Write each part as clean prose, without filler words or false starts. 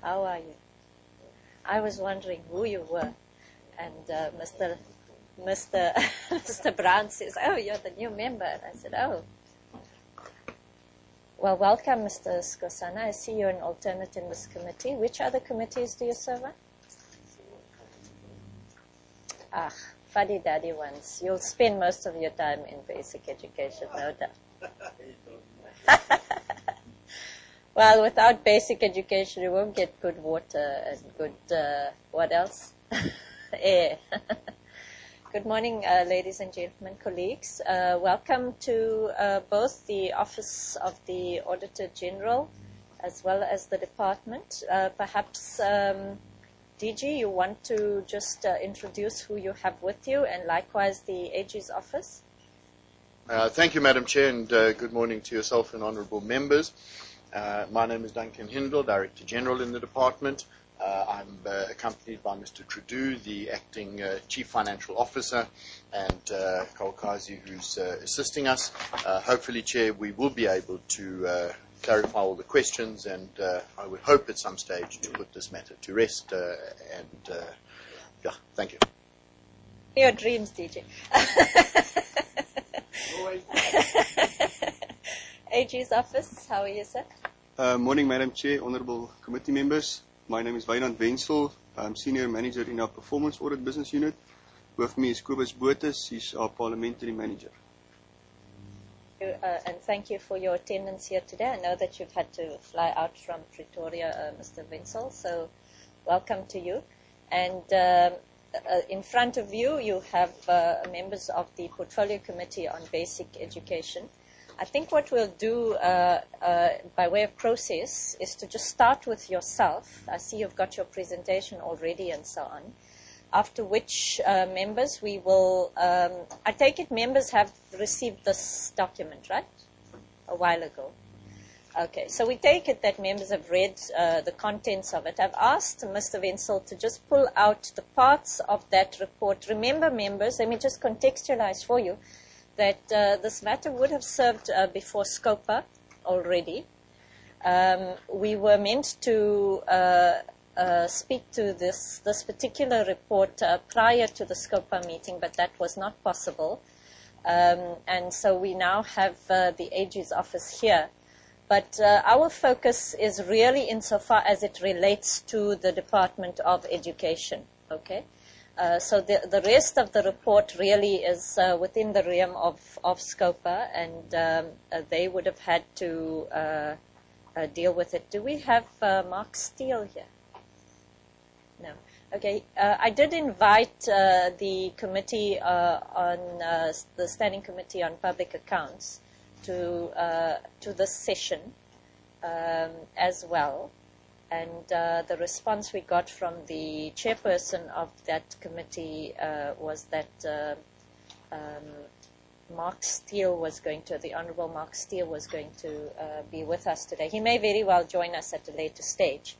How are you? I was wondering who you were. And Mr. Brown says, oh, you're the new member. And I said, oh. Well, welcome, Mr. Skosana. I see you're an alternate in this committee. Which other committees do you serve on? Fuddy-duddy ones. You'll spend most of your time in basic education, no doubt. Well, without basic education, you won't get good water and good, what else? Air. Good morning, ladies and gentlemen, colleagues. Welcome to both the Office of the Auditor General as well as the department. Perhaps, DG, you want to just introduce who you have with you, and likewise the AG's office? Thank you, Madam Chair, and good morning to yourself and honourable members. My name is Duncan Hindle, Director General in the department. I'm accompanied by Mr. Trudeau, the Acting Chief Financial Officer, and Kaukazi, who's assisting us. Hopefully, Chair, we will be able to clarify all the questions, and I would hope at some stage to put this matter to rest. Thank you. Your dreams, DJ. AG's office, how are you, sir? Morning, Madam Chair, honourable committee members. My name is Wynand Wenzel. I'm Senior Manager in our Performance Audit Business Unit. With me is Kobus Botha. He's our Parliamentary Manager. And thank you for your attendance here today. I know that you've had to fly out from Pretoria, Mr. Wenzel, so welcome to you. And in front of you, you have members of the Portfolio Committee on Basic Education. I think what we'll do by way of process is to just start with yourself. I see you've got your presentation already and so on. After which members we will, I take it members have received this document, right? A while ago. Okay, so we take it that members have read the contents of it. I've asked Mr. Wenzel to just pull out the parts of that report. Remember, members, let me just contextualize for you that this matter would have served before SCOPA already. We were meant to speak to this particular report prior to the SCOPA meeting, but that was not possible. And so we now have the AG's office here. But our focus is really insofar as it relates to the Department of Education, okay? So the rest of the report really is within the realm of SCOPA, and they would have had to deal with it. Do we have Mark Steele here? No. Okay. I did invite the committee on the Standing Committee on Public Accounts to this session as well. And the response we got from the chairperson of that committee was that Mark Steele was going to, the Honourable Mark Steele was going to be with us today. He may very well join us at a later stage.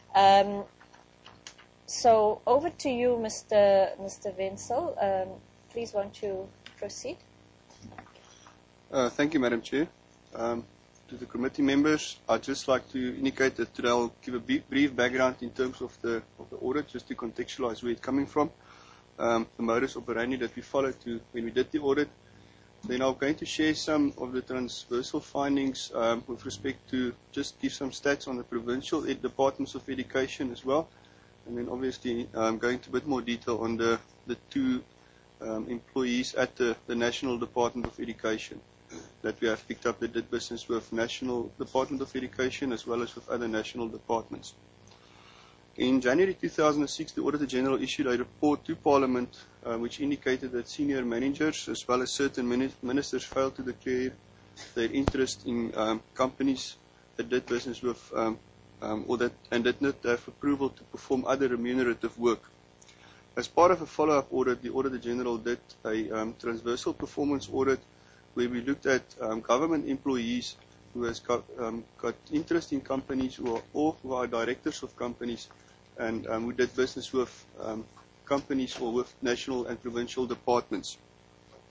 So over to you, Mr. Wenzel. Please, won't you proceed? Thank you, Madam Chair. To the committee members, I'd just like to indicate that today I'll give a brief background in terms of the audit, just to contextualize where it's coming from, the modus operandi that we followed when we did the audit. Then I'm going to share some of the transversal findings with respect to just give some stats on the provincial departments of education as well. And then obviously I'm going to a bit more detail on the two employees at the National Department of Education that we have picked up that did business with National Department of Education as well as with other national departments. In January 2006, the Auditor General issued a report to Parliament which indicated that senior managers as well as certain ministers failed to declare their interest in companies that did business with and did not have approval to perform other remunerative work. As part of a follow-up audit, the Auditor General did a transversal performance audit where we looked at government employees who has got interest in companies or who are directors of companies and who did business with companies or with national and provincial departments.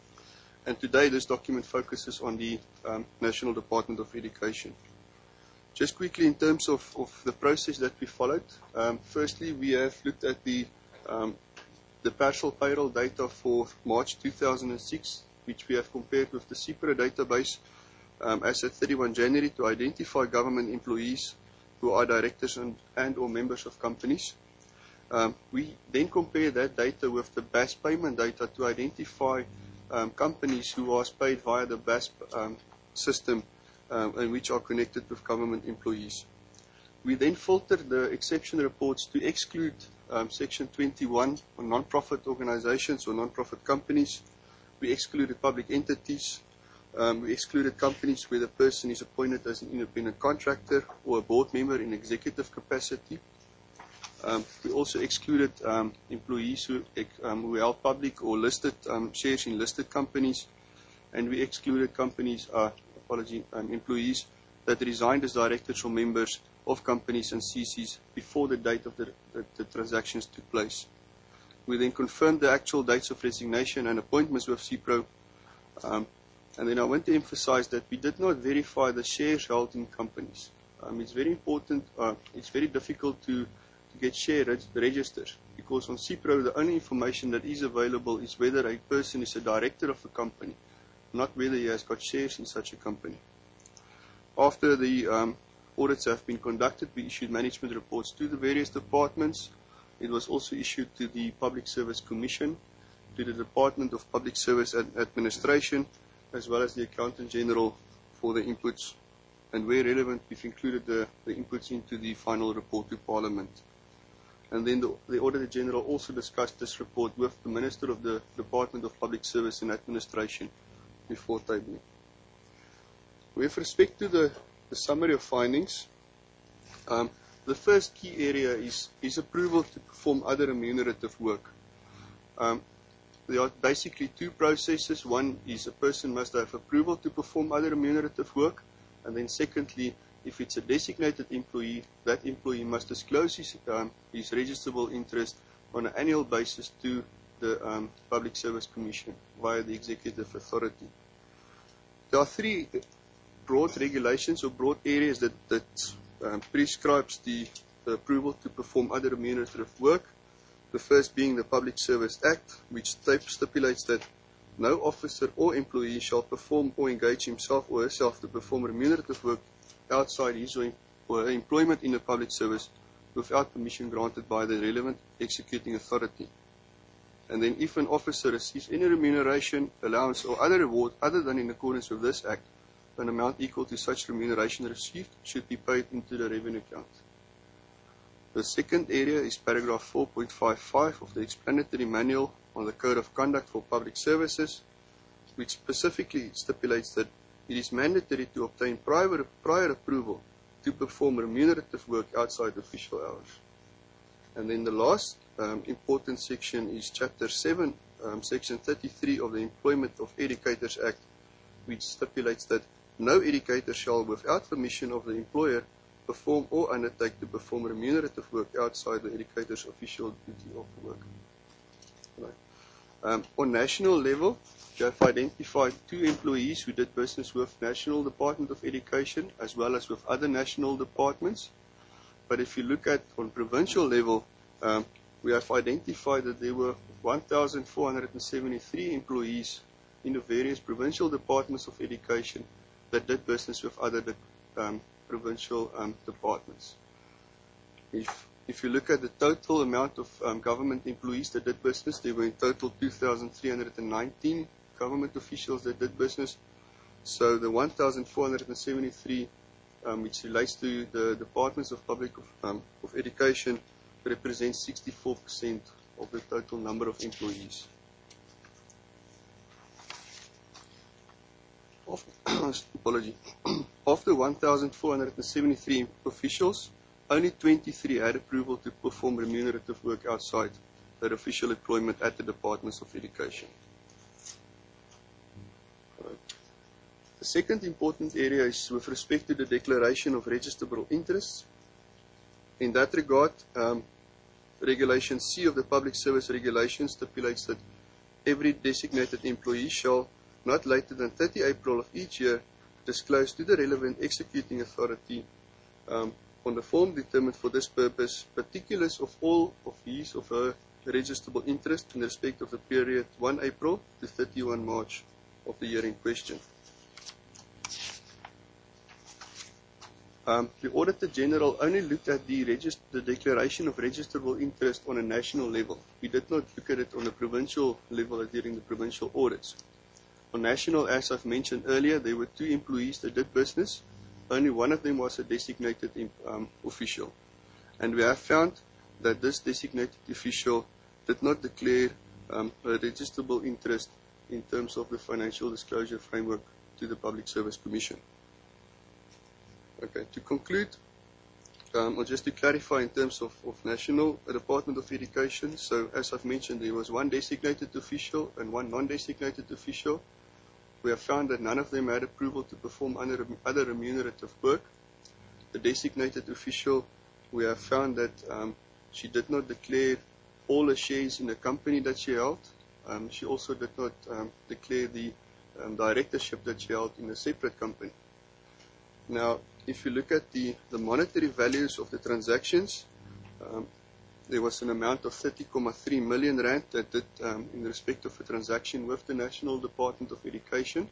And today this document focuses on the National Department of Education. Just quickly, in terms of the process that we followed, firstly, we have looked at the partial payroll data for March 2006, which we have compared with the CIPRA database as at 31 January to identify government employees who are directors and or members of companies. We then compare that data with the BAS payment data to identify companies who are paid via the BAS system and which are connected with government employees. We then filtered the exception reports to exclude Section 21 on non-profit organizations or non-profit companies. We excluded public entities. We excluded companies where the person is appointed as an independent contractor or a board member in executive capacity. We also excluded employees who held public or listed shares in listed companies, and we excluded companies, employees that resigned as directors or members of companies and CCs before the date of the transactions took place. We then confirmed the actual dates of resignation and appointments with CIPRO. And then I want to emphasize that we did not verify the shares held in companies. It's very important, it's very difficult to get share registers, because on CIPRO the only information that is available is whether a person is a director of a company, not whether he has got shares in such a company. After the audits have been conducted, we issued management reports to the various departments. It was also issued to the Public Service Commission, to the Department of Public Service and Administration, as well as the Accountant General for the inputs. And where relevant, we've included the inputs into the final report to Parliament. And then the Auditor General also discussed this report with the Minister of the Department of Public Service and Administration before tabling. With respect to the summary of findings, the first key area is approval to perform other remunerative work. There are basically two processes. One is a person must have approval to perform other remunerative work, and then secondly, if it's a designated employee, that employee must disclose his registrable interest on an annual basis to the Public Service Commission via the Executive Authority. There are three broad regulations or broad areas that prescribes the approval to perform other remunerative work. The first being the Public Service Act, which stipulates that no officer or employee shall perform or engage himself or herself to perform remunerative work outside his or her employment in the public service without permission granted by the relevant executing authority. And then if an officer receives any remuneration, allowance or other reward other than in accordance with this Act, an amount equal to such remuneration received should be paid into the revenue account. The second area is paragraph 4.55 of the explanatory manual on the Code of Conduct for Public Services, which specifically stipulates that it is mandatory to obtain prior approval to perform remunerative work outside official hours. And then the last important section is Chapter 7, Section 33 of the Employment of Educators Act, which stipulates that no educator shall, without permission of the employer, perform or undertake to perform remunerative work outside the educator's official duty of work. Right. On national level, we have identified 2 employees who did business with National Department of Education as well as with other national departments. But if you look at on provincial level, we have identified that there were 1,473 employees in the various provincial departments of education that did business with other provincial departments. If you look at the total amount of government employees that did business, there were in total 2,319 government officials that did business. So the 1,473, which relates to the departments of public of education, represents 64% of the total number of employees. Apology. Of the 1,473 officials, only 23 had approval to perform remunerative work outside their official employment at the departments of education. The second important area is with respect to the declaration of registrable interests. In that regard, Regulation C of the Public Service Regulations stipulates that every designated employee shall, not later than 30 April of each year, disclose to the relevant executing authority On the form determined for this purpose particulars of all of his or her registrable interest in respect of the period 1 April to 31 March of the year in question. The Auditor General only looked at the declaration of registrable interest on a national level. We did not look at it on a provincial level during the provincial audits. On national, as I've mentioned earlier, there were 2 employees that did business. Only one of them was a designated official. And we have found that this designated official did not declare a registrable interest in terms of the financial disclosure framework to the Public Service Commission. Okay, to conclude, or just to clarify in terms of National Department of Education, so as I've mentioned, there was 1 designated official and 1 non-designated official. We have found that none of them had approval to perform other remunerative work. The designated official, we have found that she did not declare all the shares in the company that she held. She also did not declare the directorship that she held in a separate company. Now, if you look at the monetary values of the transactions, there was an amount of 30.3 million rand that did in respect of a transaction with the National Department of Education.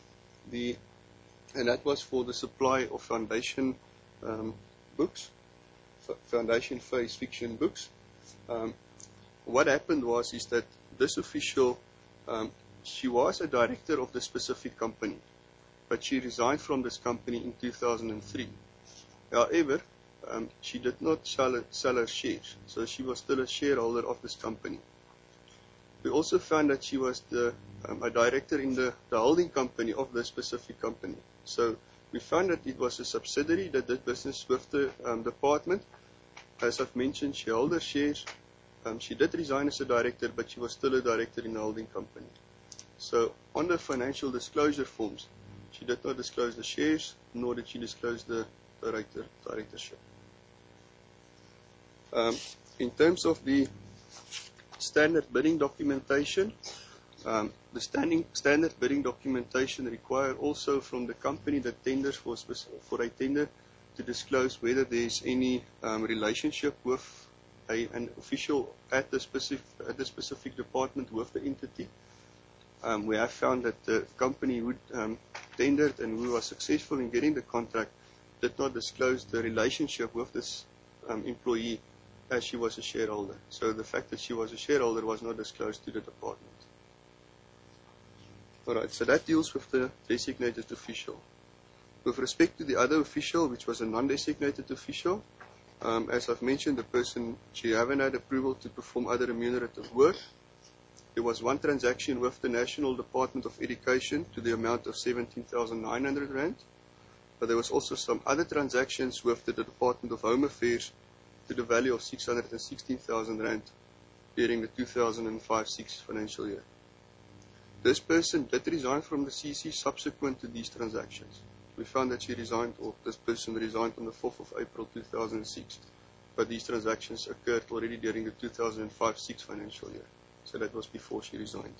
And that was for the supply of foundation books, foundation phase fiction books. What happened is that this official, she was a director of the specific company, but she resigned from this company in 2003. However, she did not sell her shares, so she was still a shareholder of this company. We also found that she was a director in the holding company of the specific company. So we found that it was a subsidiary that did business with the department. As I've mentioned, she held her shares. She did resign as a director, but she was still a director in the holding company. So on the financial disclosure forms, she did not disclose the shares, nor did she disclose the directorship. In terms of the standard bidding documentation, the standard bidding documentation require also from the company that tenders for a tender to disclose whether there is any relationship with an official at the specific department with the entity. We have found that the company who tendered and who was successful in getting the contract did not disclose the relationship with this employee as she was a shareholder. So the fact that she was a shareholder was not disclosed to the department. Alright, so that deals with the designated official. With respect to the other official, which was a non-designated official, as I've mentioned, the person, she haven't had approval to perform other remunerative work. There was 1 transaction with the National Department of Education to the amount of 17,900 rand. But there was also some other transactions with the Department of Home Affairs to the value of 616,000 rand during the 2005-06 financial year. This person did resign from the CC subsequent to these transactions. We found that she resigned, or this person resigned on the 4th of April 2006. But these transactions occurred already during the 2005-06 financial year. So that was before she resigned.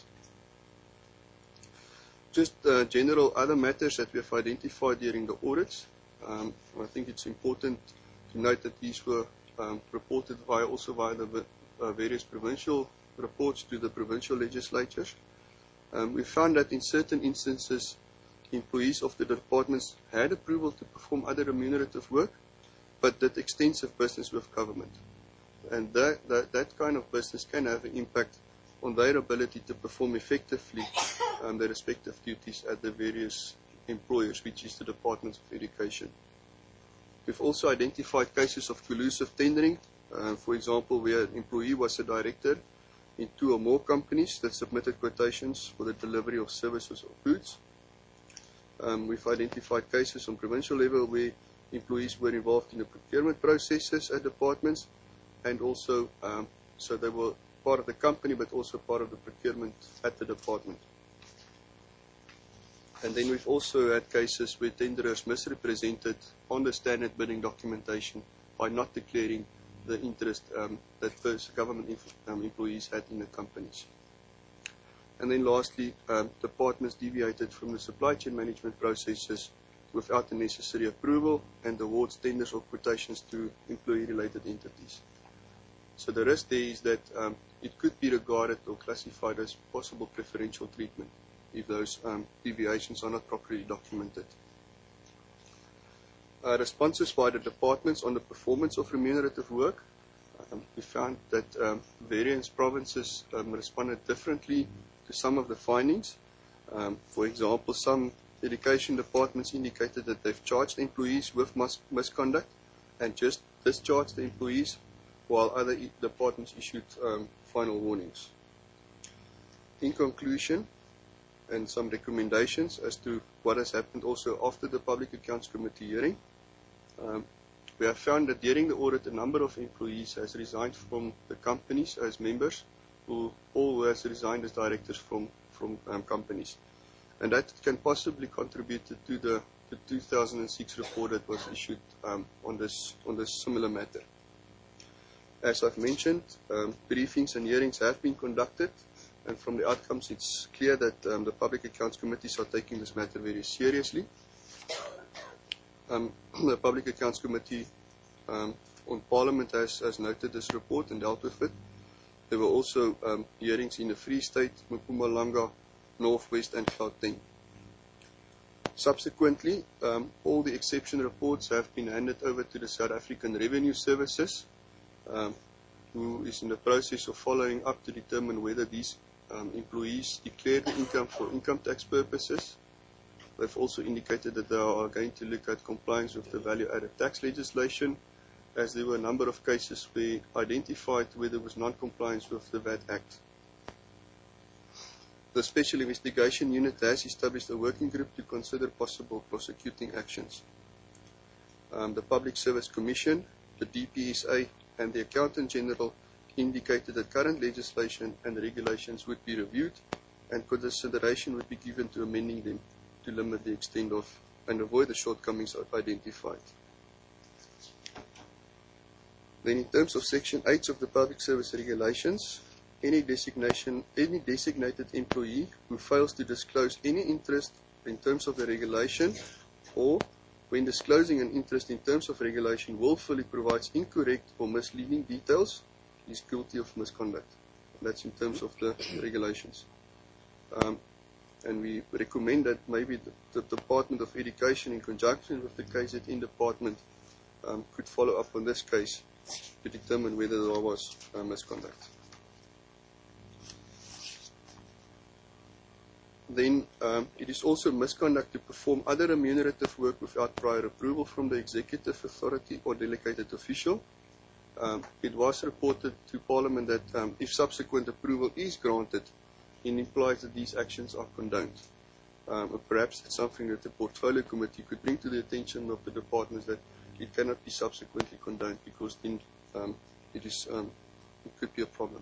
Just general other matters that we have identified during the audits. I think it's important to note that these were reported also via the various provincial reports to the provincial legislatures. We found that in certain instances, employees of the departments had approval to perform other remunerative work, but did extensive business with government. And that kind of business can have an impact on their ability to perform effectively their respective duties at the various employers, which is the Department of Education. We've also identified cases of collusive tendering. For example, where an employee was a director in 2 or more companies that submitted quotations for the delivery of services or goods. We've identified cases on provincial level where employees were involved in the procurement processes at departments, and also so they were part of the company but also part of the procurement at the department. And then we've also had cases where tenderers misrepresented on the standard bidding documentation by not declaring the interest that those government employees had in the companies. And then lastly, departments deviated from the supply chain management processes without the necessary approval and awards tenders or quotations to employee-related entities. So the risk there is that it could be regarded or classified as possible preferential treatment if those deviations are not properly documented. Responses by the departments on the performance of remunerative work. We found that various provinces responded differently to some of the findings. For example, some education departments indicated that they've charged employees with misconduct and just discharged the employees, while other departments issued final warnings. In conclusion, and some recommendations as to what has happened also after the Public Accounts Committee hearing. We have found that during the audit, a number of employees has resigned from the companies as members, or has resigned as directors from companies. And that can possibly contribute to the 2006 report that was issued on this similar matter. As I've mentioned, briefings and hearings have been conducted, and from the outcomes it's clear that the Public Accounts Committees are taking this matter very seriously. The Public Accounts Committee on Parliament has noted this report and dealt with it. There were also hearings in the Free State, Mpumalanga, North West and Gauteng. Subsequently, all the exception reports have been handed over to the South African Revenue Services, who is in the process of following up to determine whether these employees declared the income for income tax purposes. They've also indicated that they are going to look at compliance with the value-added tax legislation, as there were a number of cases where identified where there was non-compliance with the VAT Act. The Special Investigation Unit has established a working group to consider possible prosecuting actions. The Public Service Commission, the DPSA, and the Accountant General indicated that current legislation and regulations would be reviewed and consideration would be given to amending them to limit the extent of and avoid the shortcomings identified. Then in terms of Section 8 of the Public Service Regulations, any designated employee who fails to disclose any interest in terms of the regulation, or when disclosing an interest in terms of regulation willfully provides incorrect or misleading details, is guilty of misconduct. That's in terms of the regulations. And we recommend that maybe the Department of Education, in conjunction with the KZN department, could follow up on this case to determine whether there was misconduct. Then it is also misconduct to perform other remunerative work without prior approval from the executive authority or delegated official. It was reported to Parliament that if subsequent approval is granted, it implies that these actions are condoned. Perhaps it's something that the Portfolio Committee could bring to the attention of the departments, that it cannot be subsequently condoned, because then it could be a problem.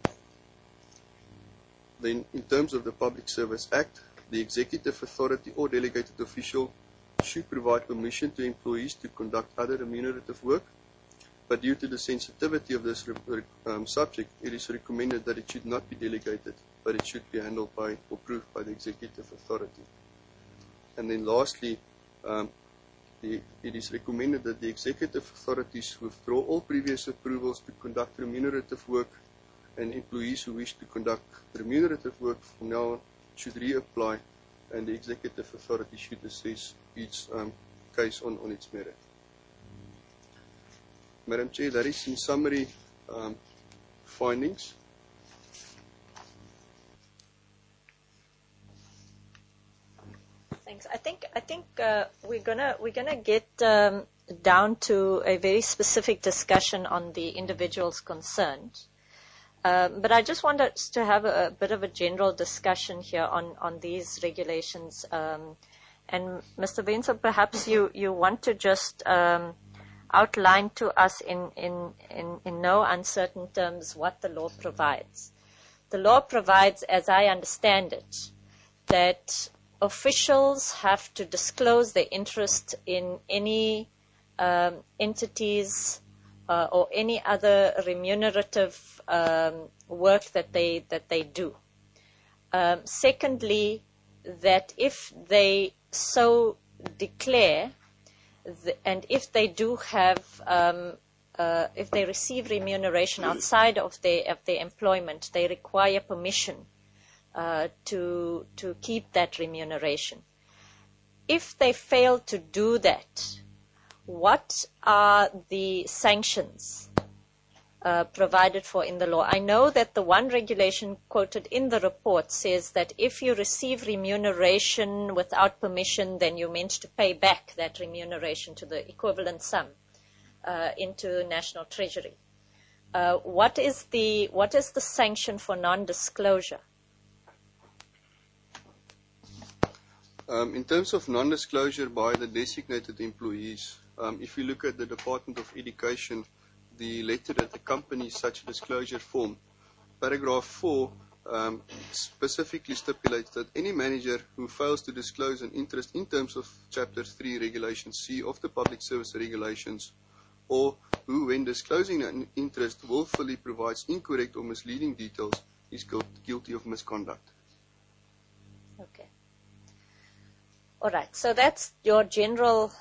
Then in terms of the Public Service Act, the executive authority or delegated official should provide permission to employees to conduct other remunerative work, but due to the sensitivity of this subject, it is recommended that it should not be delegated, but it should be handled by or approved by the executive authority. And then lastly, it is recommended that the executive authorities withdraw all previous approvals to conduct remunerative work, and employees who wish to conduct remunerative work from now on should reapply, and the executive authority should assess each case on its merit. Madam Chair, that is in summary findings. Thanks. I think we're gonna get down to a very specific discussion on the individuals concerned. But I just want us to have a bit of a general discussion here on these regulations. And Mr. Wenzel, perhaps you want to just outline to us in no uncertain terms what the law provides. The law provides, as I understand it, that officials have to disclose their interest in any entities or any other remunerative work that they do. Secondly, that if they so declare and if they do have, if they receive remuneration outside of their employment, they require permission to keep that remuneration. If they fail to do that, what are the sanctions provided for in the law? I know that the one regulation quoted in the report says that if you receive remuneration without permission, then you're meant to pay back that remuneration to the equivalent sum into National Treasury. What is the sanction for non-disclosure? In terms of non-disclosure by the designated employees, if you look at the Department of Education, the letter that accompanies such a disclosure form, paragraph 4 specifically stipulates that any manager who fails to disclose an interest in terms of Chapter 3, Regulation C of the Public Service Regulations, or who, when disclosing an interest, willfully provides incorrect or misleading details, is guilty of misconduct. Okay. All right. So that's your general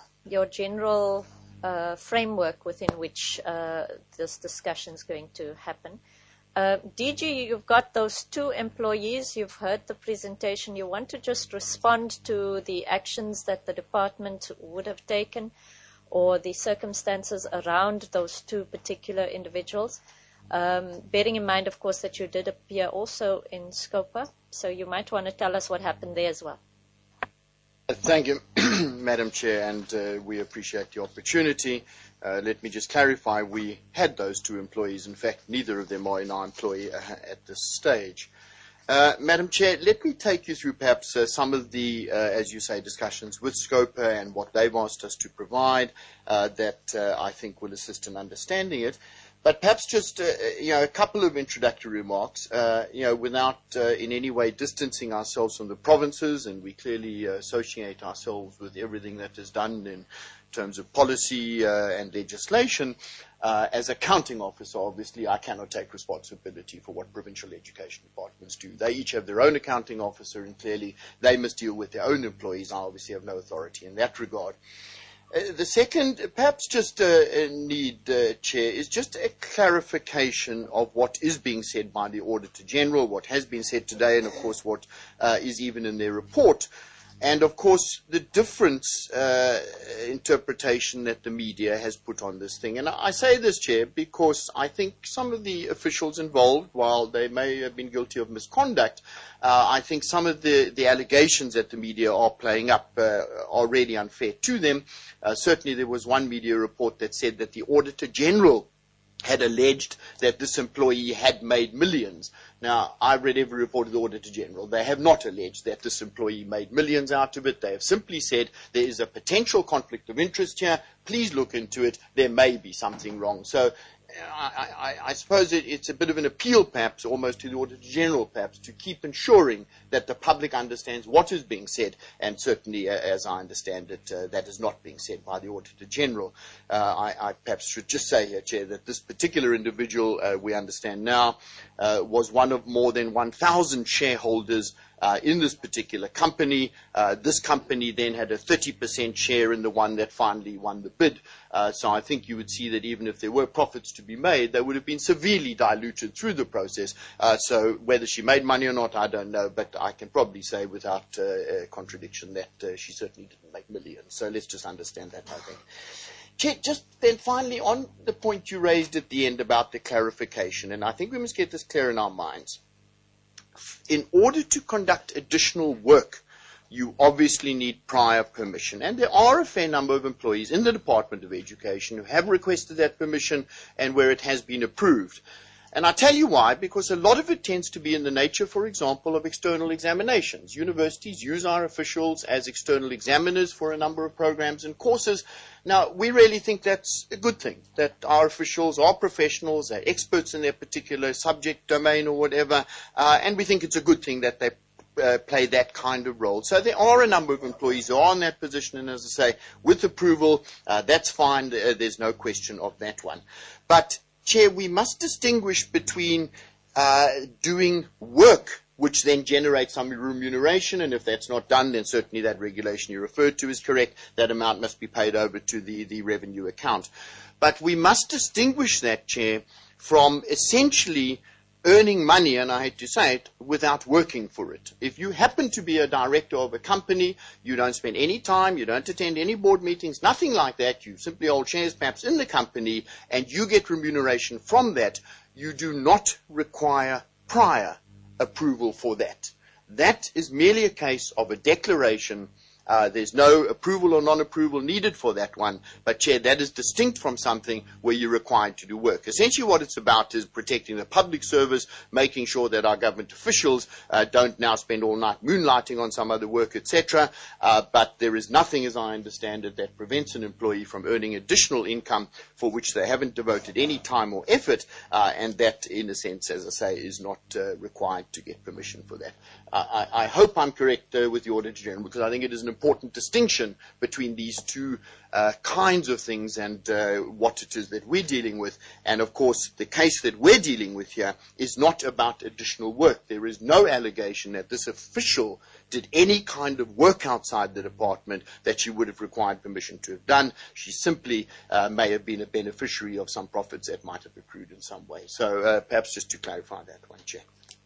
framework within which this discussion is going to happen. DG, you've got those 2 employees. You've heard the presentation. You want to just respond to the actions that the department would have taken or the circumstances around those 2 particular individuals, bearing in mind, of course, that you did appear also in SCOPA. So you might want to tell us what happened there as well. Thank you, Madam Chair, and we appreciate the opportunity. Let me just clarify, we had those 2 employees. In fact, neither of them are in our employee at this stage. Madam Chair, let me take you through perhaps some of the, as you say, discussions with SCOPA and what they've asked us to provide that I think will assist in understanding it. But perhaps just a couple of introductory remarks, without in any way distancing ourselves from the provinces, and we clearly associate ourselves with everything that is done in terms of policy and legislation. As accounting officer, obviously, I cannot take responsibility for what provincial education departments do. They each have their own accounting officer, and clearly they must deal with their own employees. I obviously have no authority in that regard. The second, perhaps just need, Chair, is just a clarification of what is being said by the Auditor General, what has been said today, and of course what is even in their report. And of course the difference interpretation that the media has put on this thing. And I say this, Chair, because I think some of the officials involved, while they may have been guilty of misconduct, I think some of the allegations that the media are playing up are really unfair to them. Certainly there was one media report that said that the Auditor General had alleged that this employee had made millions. Now, I've read every report of the Auditor General. They have not alleged that this employee made millions out of it. They have simply said there is a potential conflict of interest here. Please look into it. There may be something wrong. So I suppose it's a bit of an appeal, perhaps, almost to the Auditor General, perhaps, to keep ensuring that the public understands what is being said, and certainly, as I understand it, that is not being said by the Auditor General. I perhaps should just say here, Chair, that this particular individual, we understand now, was one of more than 1,000 shareholders in this particular company. This company then had a 30% share in the one that finally won the bid. So I think you would see that even if there were profits to be made, they would have been severely diluted through the process. So whether she made money or not, I don't know, but I can probably say without contradiction that she certainly didn't make millions. So let's just understand that, I think. Chair, just then finally on the point you raised at the end about the clarification, and I think we must get this clear in our minds. In order to conduct additional work, you obviously need prior permission. And there are a fair number of employees in the Department of Education who have requested that permission and where it has been approved. And I tell you why, because a lot of it tends to be in the nature, for example, of external examinations. Universities use our officials as external examiners for a number of programs and courses. Now, we really think that's a good thing, that our officials are professionals, they're experts in their particular subject domain or whatever, and we think it's a good thing that they play that kind of role. So there are a number of employees who are in that position, and as I say, with approval, that's fine, there's no question of that one. But Chair, we must distinguish between doing work which then generates some remuneration, and if that's not done, then certainly that regulation you referred to is correct. That amount must be paid over to the revenue account. But we must distinguish that, Chair, from essentially earning money, and I hate to say it, without working for it. If you happen to be a director of a company, you don't spend any time, you don't attend any board meetings, nothing like that, you simply hold shares perhaps in the company, and you get remuneration from that, you do not require prior approval for that. That is merely a case of a declaration. There's no approval or non-approval needed for that one. But, Chair, that is distinct from something where you're required to do work. Essentially what it's about is protecting the public service, making sure that our government officials don't now spend all night moonlighting on some other work, etc. But there is nothing, as I understand it, that prevents an employee from earning additional income for which they haven't devoted any time or effort, and that, in a sense, as I say, is not required to get permission for that. I hope I'm correct with the Auditor General, because I think it is an important distinction between these two kinds of things and what it is that we're dealing with. And, of course, the case that we're dealing with here is not about additional work. There is no allegation that this official did any kind of work outside the department that she would have required permission to have done. She simply may have been a beneficiary of some profits that might have accrued in some way. So perhaps just to clarify that one, Chair.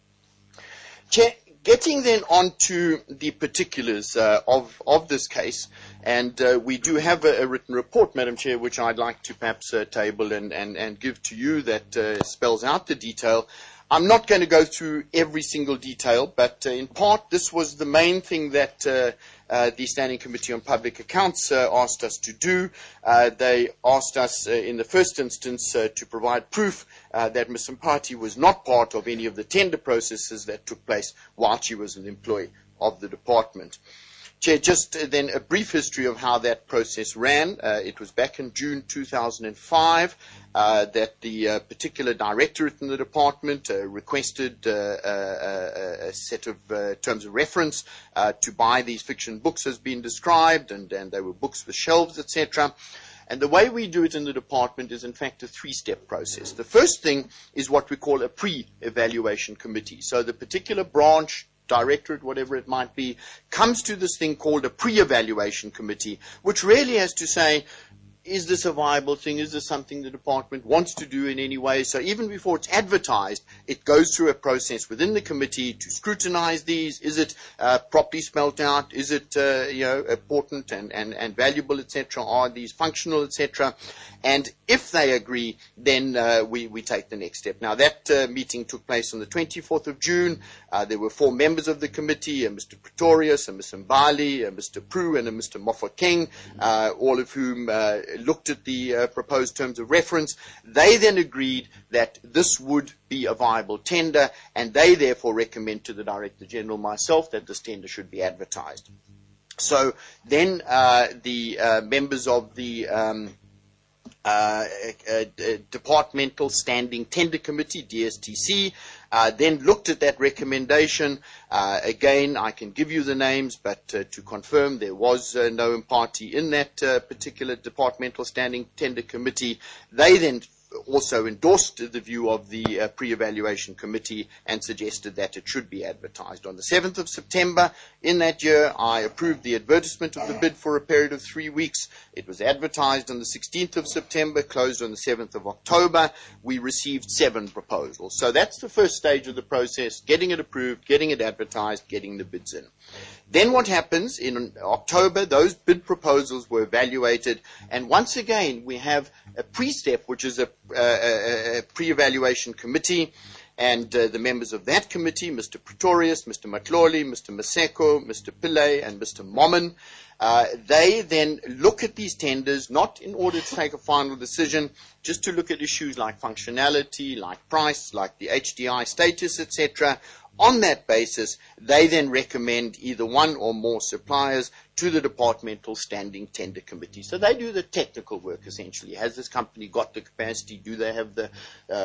Chair, getting then on to the particulars of this case, and we do have a written report, Madam Chair, which I'd like to perhaps table and give to you that spells out the detail. I'm not going to go through every single detail, but in part this was the main thing that the Standing Committee on Public Accounts asked us to do. They asked us in the first instance to provide proof that Ms. Mpati was not part of any of the tender processes that took place while she was an employee of the department. Chair, just then a brief history of how that process ran. It was back in June 2005 that the particular directorate in the department requested a set of terms of reference to buy these fiction books as being described, and they were books with shelves, etc. And the way we do it in the department is, in fact, a three-step process. The first thing is what we call a pre-evaluation committee. So the particular branch, directorate, whatever it might be, comes to this thing called a pre-evaluation committee, which really has to say, is this a viable thing? Is this something the department wants to do in any way? So even before it's advertised, it goes through a process within the committee to scrutinize these. Is it properly spelled out? Is it important and valuable, etc.? Are these functional, etc.? And if they agree, then we take the next step. Now, that meeting took place on the 24th of June. There were 4 members of the committee, Mr. Pretorius, Mr. Mbali, Mr. Prue, and Mr. Mofokeng, all of whom looked at the proposed terms of reference. They then agreed that this would be a viable tender, and they therefore recommend to the Director General, myself, that this tender should be advertised. So then the members of the Departmental Standing Tender Committee, DSTC, then looked at that recommendation. Again, I can give you the names, but to confirm, there was no Mpati in that particular Departmental Standing Tender Committee. They then also endorsed the view of the pre-evaluation committee and suggested that it should be advertised. On the 7th of September in that year, I approved the advertisement of the bid for a period of 3 weeks. It was advertised on the 16th of September, closed on the 7th of October. We received 7 proposals. So that's the first stage of the process, getting it approved, getting it advertised, getting the bids in. Then what happens in October, those bid proposals were evaluated, and once again we have a pre-step, which is a pre-evaluation committee, and the members of that committee, Mr. Pretorius, Mr. Matloli, Mr. Maseko, Mr. Pillay, and Mr. Momon, they then look at these tenders, not in order to take a final decision, just to look at issues like functionality, like price, like the HDI status, etc. On that basis, they then recommend either one or more suppliers to the Departmental Standing Tender Committee. So they do the technical work, essentially. Has this company got the capacity? Do they have the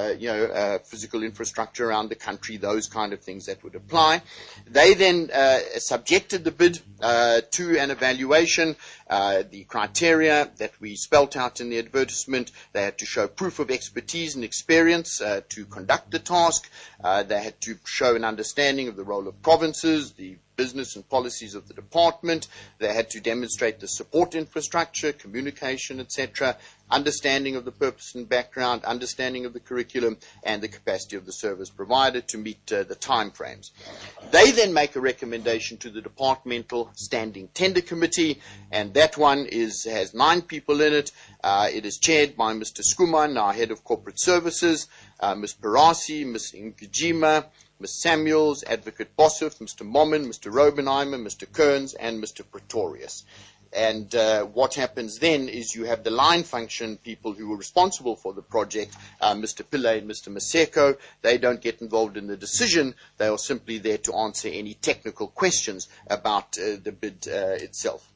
physical infrastructure around the country? Those kind of things that would apply. They then subjected the bid to an evaluation. The criteria that we spelt out in the advertisement, they had to show proof of expertise and experience to conduct the task. They had to show an understanding of the role of provinces, the business and policies of the department. They had to demonstrate the support infrastructure, communication, etc., understanding of the purpose and background, understanding of the curriculum, and the capacity of the service provider to meet the time frames. They then make a recommendation to the Departmental Standing Tender Committee, and that one has 9 people in it. It is chaired by Mr. Skuman, our Head of Corporate Services, Ms. Parasi, Ms. Ngijima, Ms. Samuels, Advocate Boshoff, Mr. Mommen, Mr. Robenheimer, Mr. Kearns, and Mr. Pretorius. And what happens then is you have the line function people who were responsible for the project, Mr. Pillay and Mr. Maseko. They don't get involved in the decision. They are simply there to answer any technical questions about the bid itself.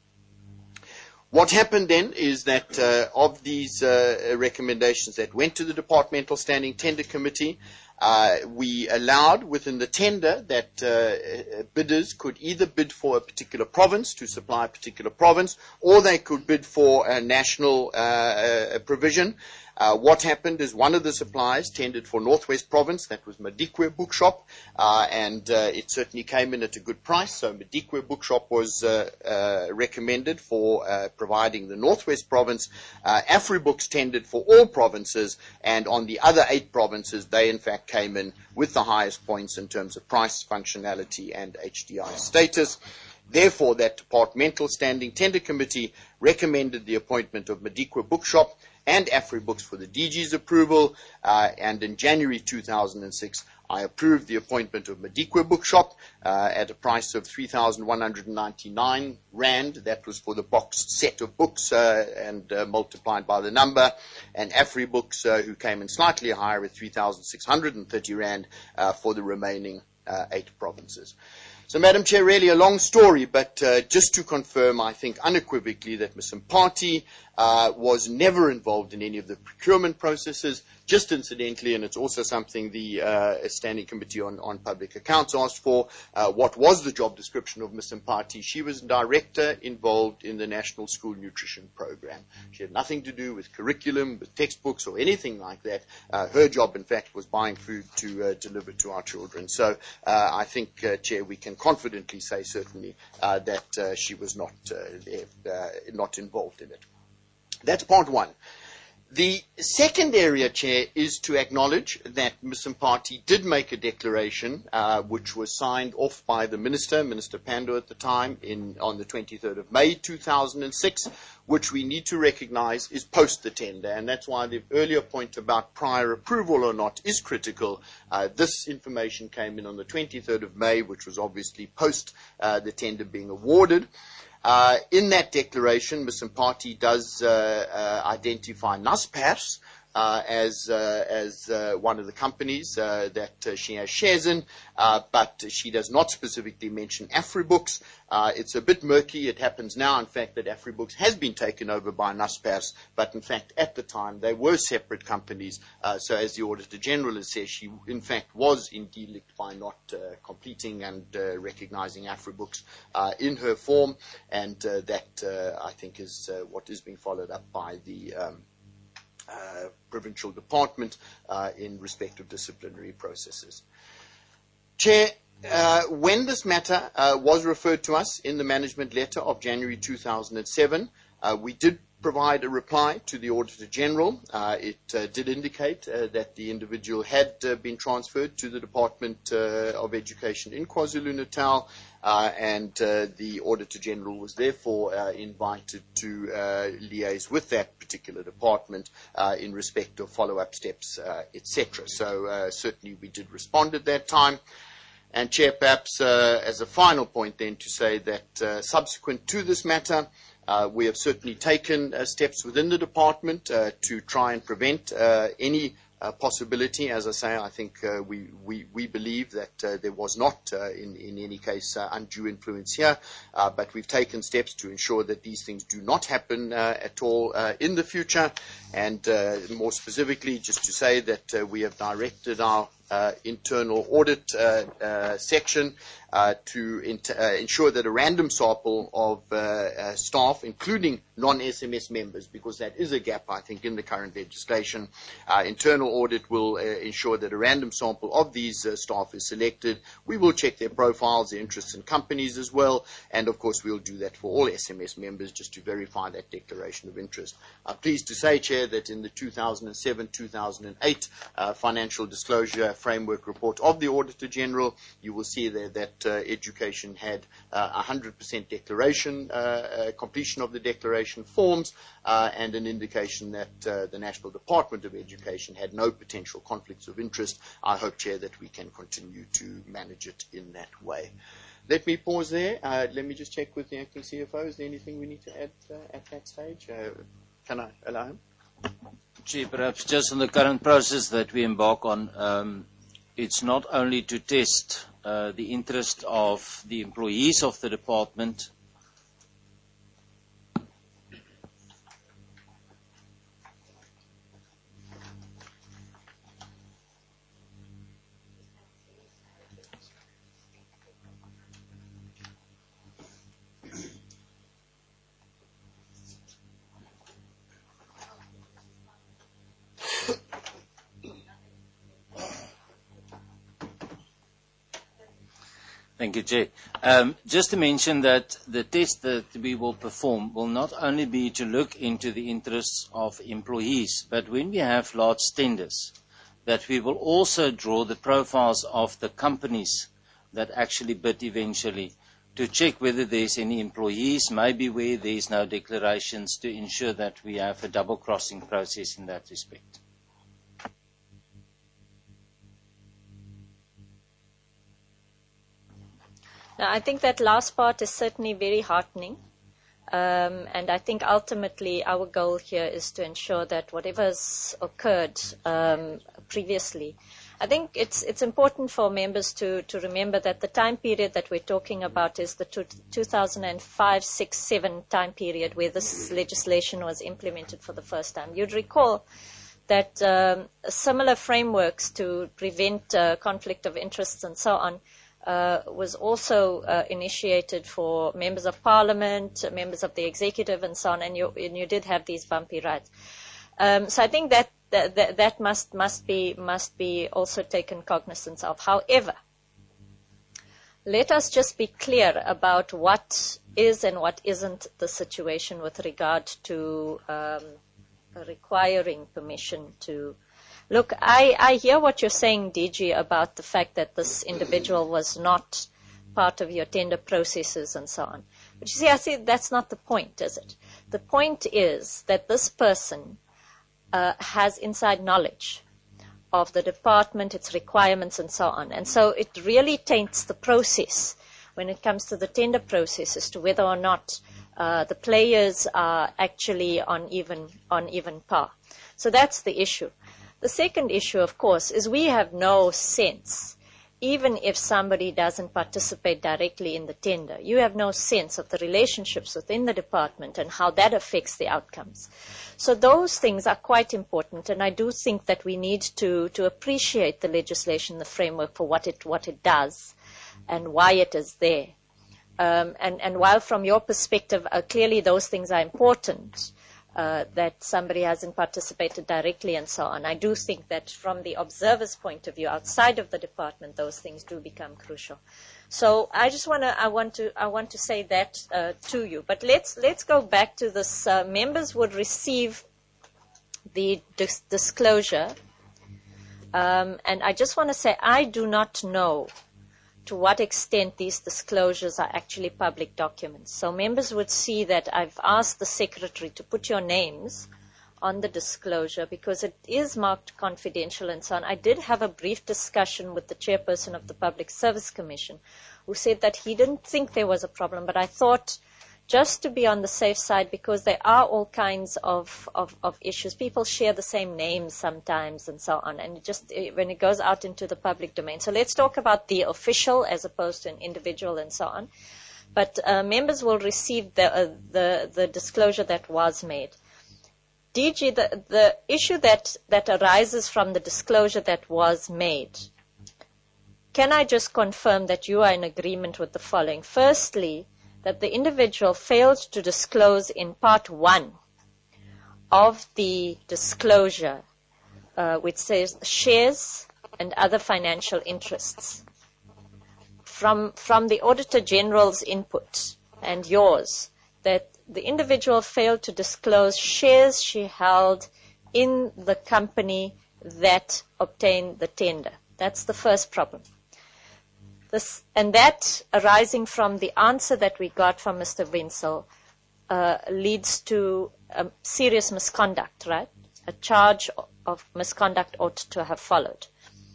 What happened then is that of these recommendations that went to the Departmental Standing Tender Committee, we allowed within the tender that bidders could either bid for a particular province to supply a particular province, or they could bid for a national provision. What happened is one of the suppliers tendered for Northwest Province, that was Madikwe Bookshop, and it certainly came in at a good price. So Madikwe Bookshop was recommended for providing the Northwest Province. AfriBooks tendered for all provinces, and on the other 8 provinces, they in fact came in with the highest points in terms of price, functionality, and HDI status. Therefore, that Departmental Standing Tender Committee recommended the appointment of Madikwe Bookshop and AfriBooks for the DG's approval, and in January 2006, I approved the appointment of Madikwe Bookshop at a price of 3,199 Rand. That was for the box set of books and multiplied by the number. And AfriBooks, who came in slightly higher at 3,630 Rand for the remaining 8 provinces. So, Madam Chair, really a long story, but just to confirm, I think unequivocally that Ms. Mpati was never involved in any of the procurement processes. Just incidentally, and it's also something the Standing Committee on Public Accounts asked for, what was the job description of Ms. Mpati? She was director involved in the National School Nutrition Program. She had nothing to do with curriculum, with textbooks, or anything like that. Her job, in fact, was buying food to deliver to our children. So I think, Chair, we can confidently say certainly that she was not involved in it. That's part one. The second area, Chair, is to acknowledge that Ms. Mpati did make a declaration which was signed off by the Minister, Minister Pandor at the time, on the 23rd of May 2006, which we need to recognize is post the tender. And that's why the earlier point about prior approval or not is critical. This information came in on the 23rd of May, which was obviously post the tender being awarded. In that declaration, Ms. Mpati does identify Naspers as one of the companies that she has shares in, but she does not specifically mention AfriBooks. It's a bit murky. It happens now, in fact, that AfriBooks has been taken over by Naspers, but in fact, at the time, they were separate companies. So as the Auditor General has said, she, in fact, was in delict by not completing and recognizing AfriBooks in her form, and that, I think, is what is being followed up by the provincial department in respect of disciplinary processes. Chair, when this matter was referred to us in the management letter of January 2007, we did provide a reply to the Auditor General. It did indicate that the individual had been transferred to the Department of Education in KwaZulu-Natal, and the Auditor General was therefore invited to liaise with that particular department in respect of follow-up steps, etc. So certainly we did respond at that time. And Chair, perhaps as a final point then to say that subsequent to this matter, we have certainly taken steps within the department to try and prevent any possibility. As I say, I think we believe that there was not, in any case, undue influence here, but we've taken steps to ensure that these things do not happen at all in the future. And more specifically, just to say that we have directed our internal audit section to ensure that a random sample of staff, including non-SMS members, because that is a gap, I think, in the current legislation. Internal audit will ensure that a random sample of these staff is selected. We will check their profiles, their interests in companies as well, and of course we'll do that for all SMS members just to verify that declaration of interest. I'm pleased to say, Chair, that in the 2007-2008 financial disclosure framework report of the Auditor General, you will see there that education had 100% declaration, completion of the declaration forms, and an indication that the National Department of Education had no potential conflicts of interest. I hope, Chair, that we can continue to manage it in that way. Let me pause there. Let me just check with the acting CFO. Is there anything we need to add at that stage? Can I allow him? Chair, perhaps just on the current process that we embark on, it's not only to test the interest of the employees of the department, Thank you, Chair. Just to mention that the test that we will perform will not only be to look into the interests of employees, but when we have large tenders, that we will also draw the profiles of the companies that actually bid eventually to check whether there's any employees, maybe where there's no declarations, to ensure that we have a double-crossing process in that respect. Now, I think that last part is certainly very heartening. And I think ultimately our goal here is to ensure that whatever's occurred previously, I think it's important for members to remember that the time period that we're talking about is the 2005, 6, 7 time period where this legislation was implemented for the first time. You'd recall that similar frameworks to prevent conflict of interests and so on was also initiated for members of parliament, members of the executive and so on, and you did have these bumpy rides. So I think that must be also taken cognizance of. However, let us just be clear about what is and what isn't the situation with regard to requiring permission to. Look, I hear what you're saying, DG, about the fact that this individual was not part of your tender processes and so on. But you see, I see that's not the point, is it? The point is that this person has inside knowledge of the department, its requirements and so on. And so it really taints the process when it comes to the tender process as to whether or not the players are actually on even par. So that's the issue. The second issue, of course, is we have no sense, even if somebody doesn't participate directly in the tender, you have no sense of the relationships within the department and how that affects the outcomes. So those things are quite important, and I do think that we need to appreciate the legislation, the framework for what it does and why it is there. And while from your perspective, clearly those things are important, that somebody hasn't participated directly and so on. I do think that from the observer's point of view, outside of the department, those things do become crucial. So I want to say that to you. But let's go back to this. Members would receive the disclosure, and I just want to say I do not know to what extent these disclosures are actually public documents. So members would see that I've asked the secretary to put your names on the disclosure because it is marked confidential and so on. I did have a brief discussion with the chairperson of the Public Service Commission who said that he didn't think there was a problem, but I thought, just to be on the safe side, because there are all kinds of issues. People share the same names sometimes and so on, and when it goes out into the public domain. So let's talk about the official as opposed to an individual and so on. But members will receive the disclosure that was made. DG, the issue that arises from the disclosure that was made, can I just confirm that you are in agreement with the following? Firstly, that the individual failed to disclose in part 1 of the disclosure, which says shares and other financial interests. From the Auditor General's input and yours, that the individual failed to disclose shares she held in the company that obtained the tender. That's the first problem. And that, arising from the answer that we got from Mr. Wenzel, leads to serious misconduct, right? A charge of misconduct ought to have followed.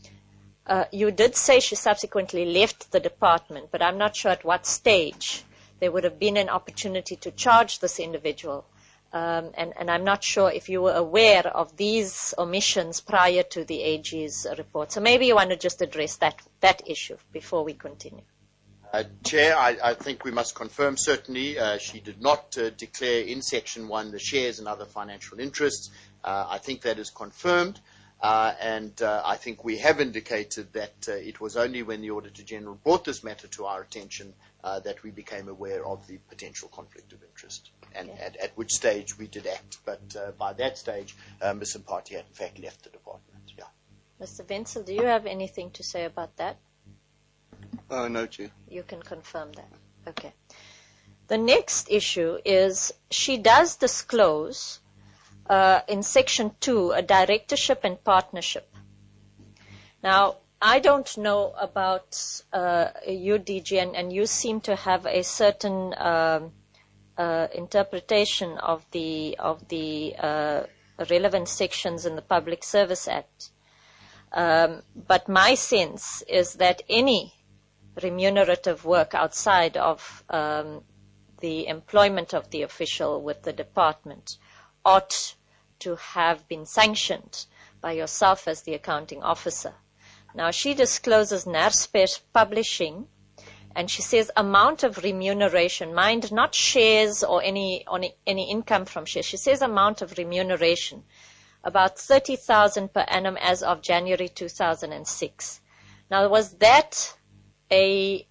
You did say she subsequently left the department, but I'm not sure at what stage there would have been an opportunity to charge this individual. And I'm not sure if you were aware of these omissions prior to the AG's report. So maybe you want to just address that issue before we continue. Chair, I think we must confirm certainly she did not declare in Section 1 the shares and other financial interests. I think that is confirmed. And I think we have indicated that it was only when the Auditor General brought this matter to our attention that we became aware of the potential conflict of interest, and at which stage we did act. But by that stage, Ms. Mpati had in fact left the department. Yeah. Mr. Wenzel, do you have anything to say about that? No, Chair. You can confirm that. Okay. The next issue is she does disclose in Section 2 a directorship and partnership. Now, I don't know about you, DG, and you seem to have a certain interpretation of the relevant sections in the Public Service Act. But my sense is that any remunerative work outside of the employment of the official with the department ought to have been sanctioned by yourself as the accounting officer. Now, she discloses Naspers Publishing, and she says amount of remuneration, mind not shares or any income from shares. She says amount of remuneration, about 30,000 per annum as of January 2006. Now, was that a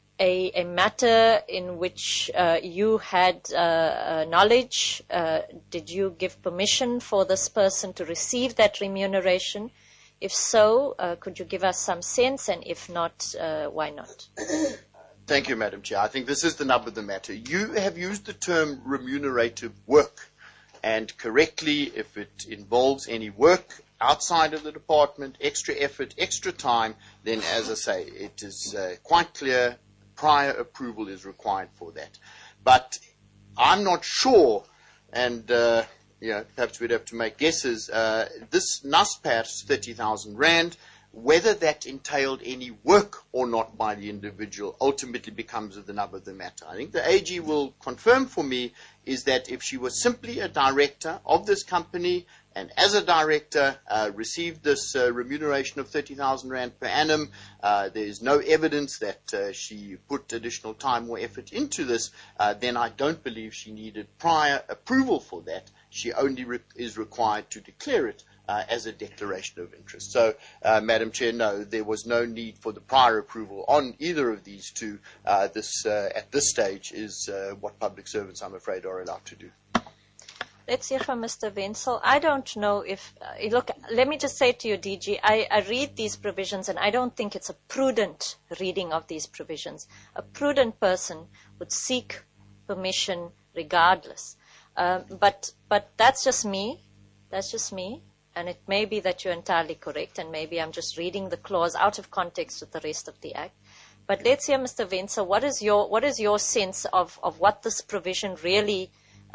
matter in which you had knowledge? Did you give permission for this person to receive that remuneration? If so, could you give us some sense? And if not, why not? Thank you, Madam Chair. I think this is the nub of the matter. You have used the term remunerative work, and correctly, if it involves any work outside of the department, extra effort, extra time, then, as I say, it is quite clear prior approval is required for that. But I'm not sure, and perhaps we'd have to make guesses, this Naspers 30,000 Rand, whether that entailed any work or not by the individual ultimately becomes the nub of the matter. I think the AG will confirm for me is that if she was simply a director of this company and as a director received this remuneration of 30,000 Rand per annum, there is no evidence that she put additional time or effort into this, then I don't believe she needed prior approval for that. She only is required to declare it as a declaration of interest. So, Madam Chair, no, there was no need for the prior approval on either of these two. At this stage is what public servants, I'm afraid, are allowed to do. Let's hear from Mr. Wenzel. I don't know if, look, let me just say to you, DG, I read these provisions and I don't think it's a prudent reading of these provisions. A prudent person would seek permission regardless. But that's just me. That's just me. And it may be that you're entirely correct, and maybe I'm just reading the clause out of context with the rest of the Act. But let's hear, Mr. Wenzel, what is your sense of what this provision really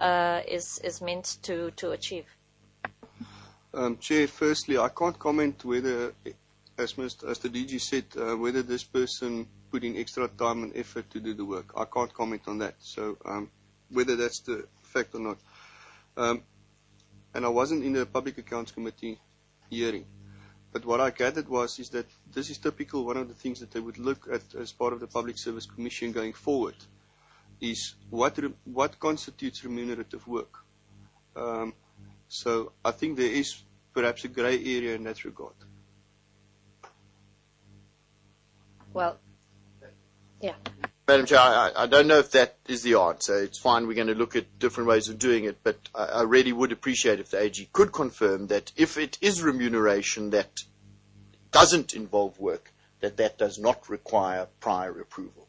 is meant to achieve? Chair, firstly, I can't comment whether, as the DG said, whether this person put in extra time and effort to do the work. I can't comment on that. So whether that's the fact or not. And I wasn't in the Public Accounts Committee hearing. But what I gathered is that this is typical. One of the things that they would look at as part of the Public Service Commission going forward is what constitutes remunerative work. So I think there is perhaps a grey area in that regard. Well, yeah. Madam Chair, I don't know if that is the answer. It's fine, we're going to look at different ways of doing it, but I really would appreciate if the AG could confirm that if it is remuneration that doesn't involve work, that does not require prior approval.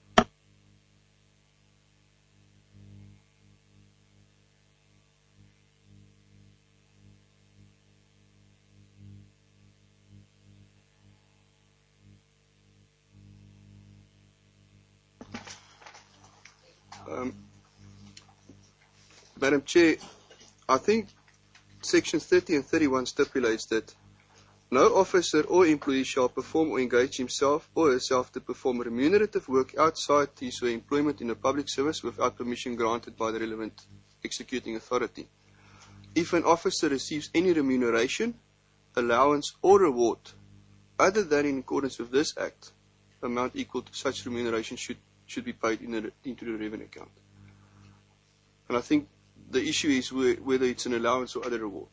Madam Chair, I think sections 30 and 31 stipulates that no officer or employee shall perform or engage himself or herself to perform remunerative work outside his or her employment in a public service without permission granted by the relevant executing authority. If an officer receives any remuneration, allowance or reward other than in accordance with this Act, amount equal to such remuneration should be paid into the revenue account. And I think the issue is whether it's an allowance or other reward.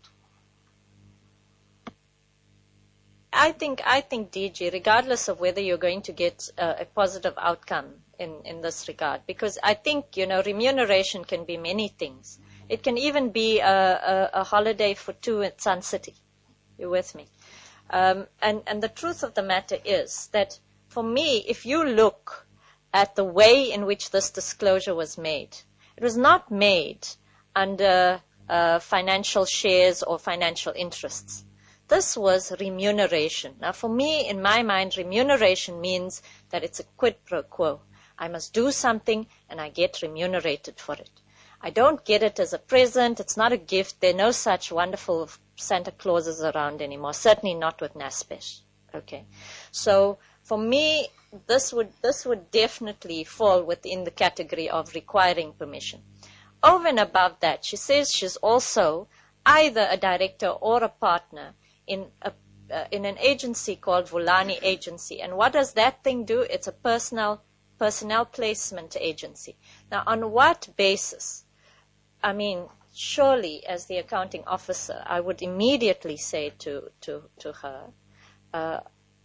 I think DG, regardless of whether you're going to get a positive outcome in this regard, because I think, remuneration can be many things. It can even be a holiday for two at Sun City. You're with me? And the truth of the matter is that, for me, if you look at the way in which this disclosure was made, it was not made under financial shares or financial interests. This was remuneration. Now, for me, in my mind, remuneration means that it's a quid pro quo. I must do something and I get remunerated for it. I don't get it as a present. It's not a gift. There are no such wonderful Santa Clauses around anymore, certainly not with NASPES. Okay. So for me, this would definitely fall within the category of requiring permission. Over and above that, she says she's also either a director or a partner in an agency called Vulani Agency. And what does that thing do? It's a personnel placement agency. Now, on what basis? I mean, surely as the accounting officer, I would immediately say to her,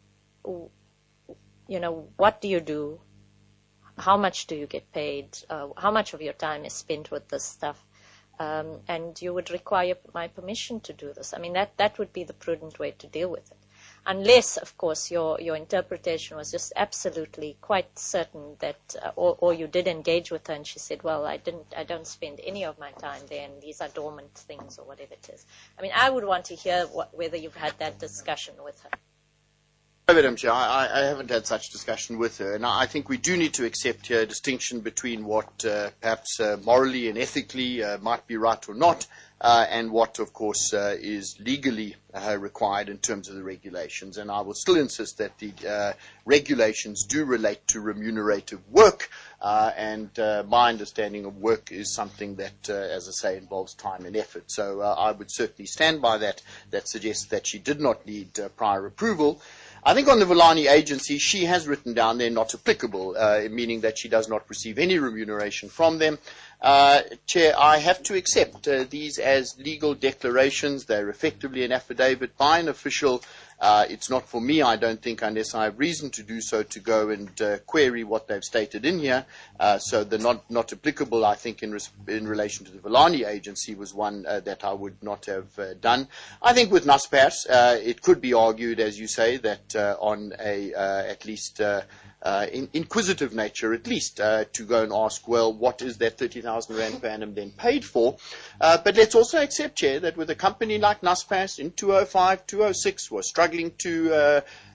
what do you do? How much do you get paid? How much of your time is spent with this stuff? And you would require my permission to do this. I mean, that would be the prudent way to deal with it. Unless, of course, your interpretation was just absolutely quite certain that, or you did engage with her and she said, well, I don't spend any of my time there and these are dormant things or whatever it is. I mean, I would want to hear whether you've had that discussion with her. Madam Chair, I haven't had such discussion with her, and I think we do need to accept here a distinction between what perhaps morally and ethically might be right or not, and what, of course, is legally required in terms of the regulations. And I will still insist that the regulations do relate to remunerative work, and my understanding of work is something that, as I say, involves time and effort. So I would certainly stand by that suggests that she did not need prior approval. I think on the Vulani Agency, she has written down they're not applicable, meaning that she does not receive any remuneration from them. Chair, I have to accept these as legal declarations. They're effectively an affidavit by an official. It's not for me, I don't think, unless I have reason to do so, to go and query what they've stated in here. So the not applicable, I think, in relation to the Vulani Agency was one that I would not have done. I think with NASPERS, it could be argued, as you say, that on a at least inquisitive nature, at least, to go and ask, well, what is that 30,000 Rand per annum then paid for? But let's also accept, Chair, that with a company like NASPERS in 2005, 2006 was struggling to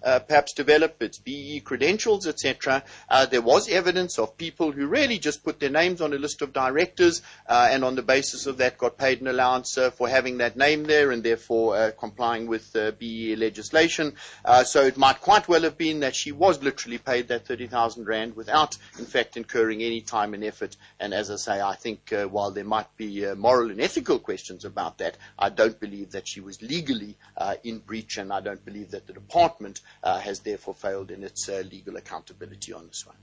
perhaps develop its BE credentials, etc. There was evidence of people who really just put their names on a list of directors and on the basis of that got paid an allowance for having that name there and therefore complying with BE legislation. So it might quite well have been that she was literally paid that 30,000 rand without, in fact, incurring any time and effort. And as I say, I think while there might be moral and ethical questions about that, I don't believe that she was legally in breach, and I don't believe that the department has therefore failed in its legal accountability on this one.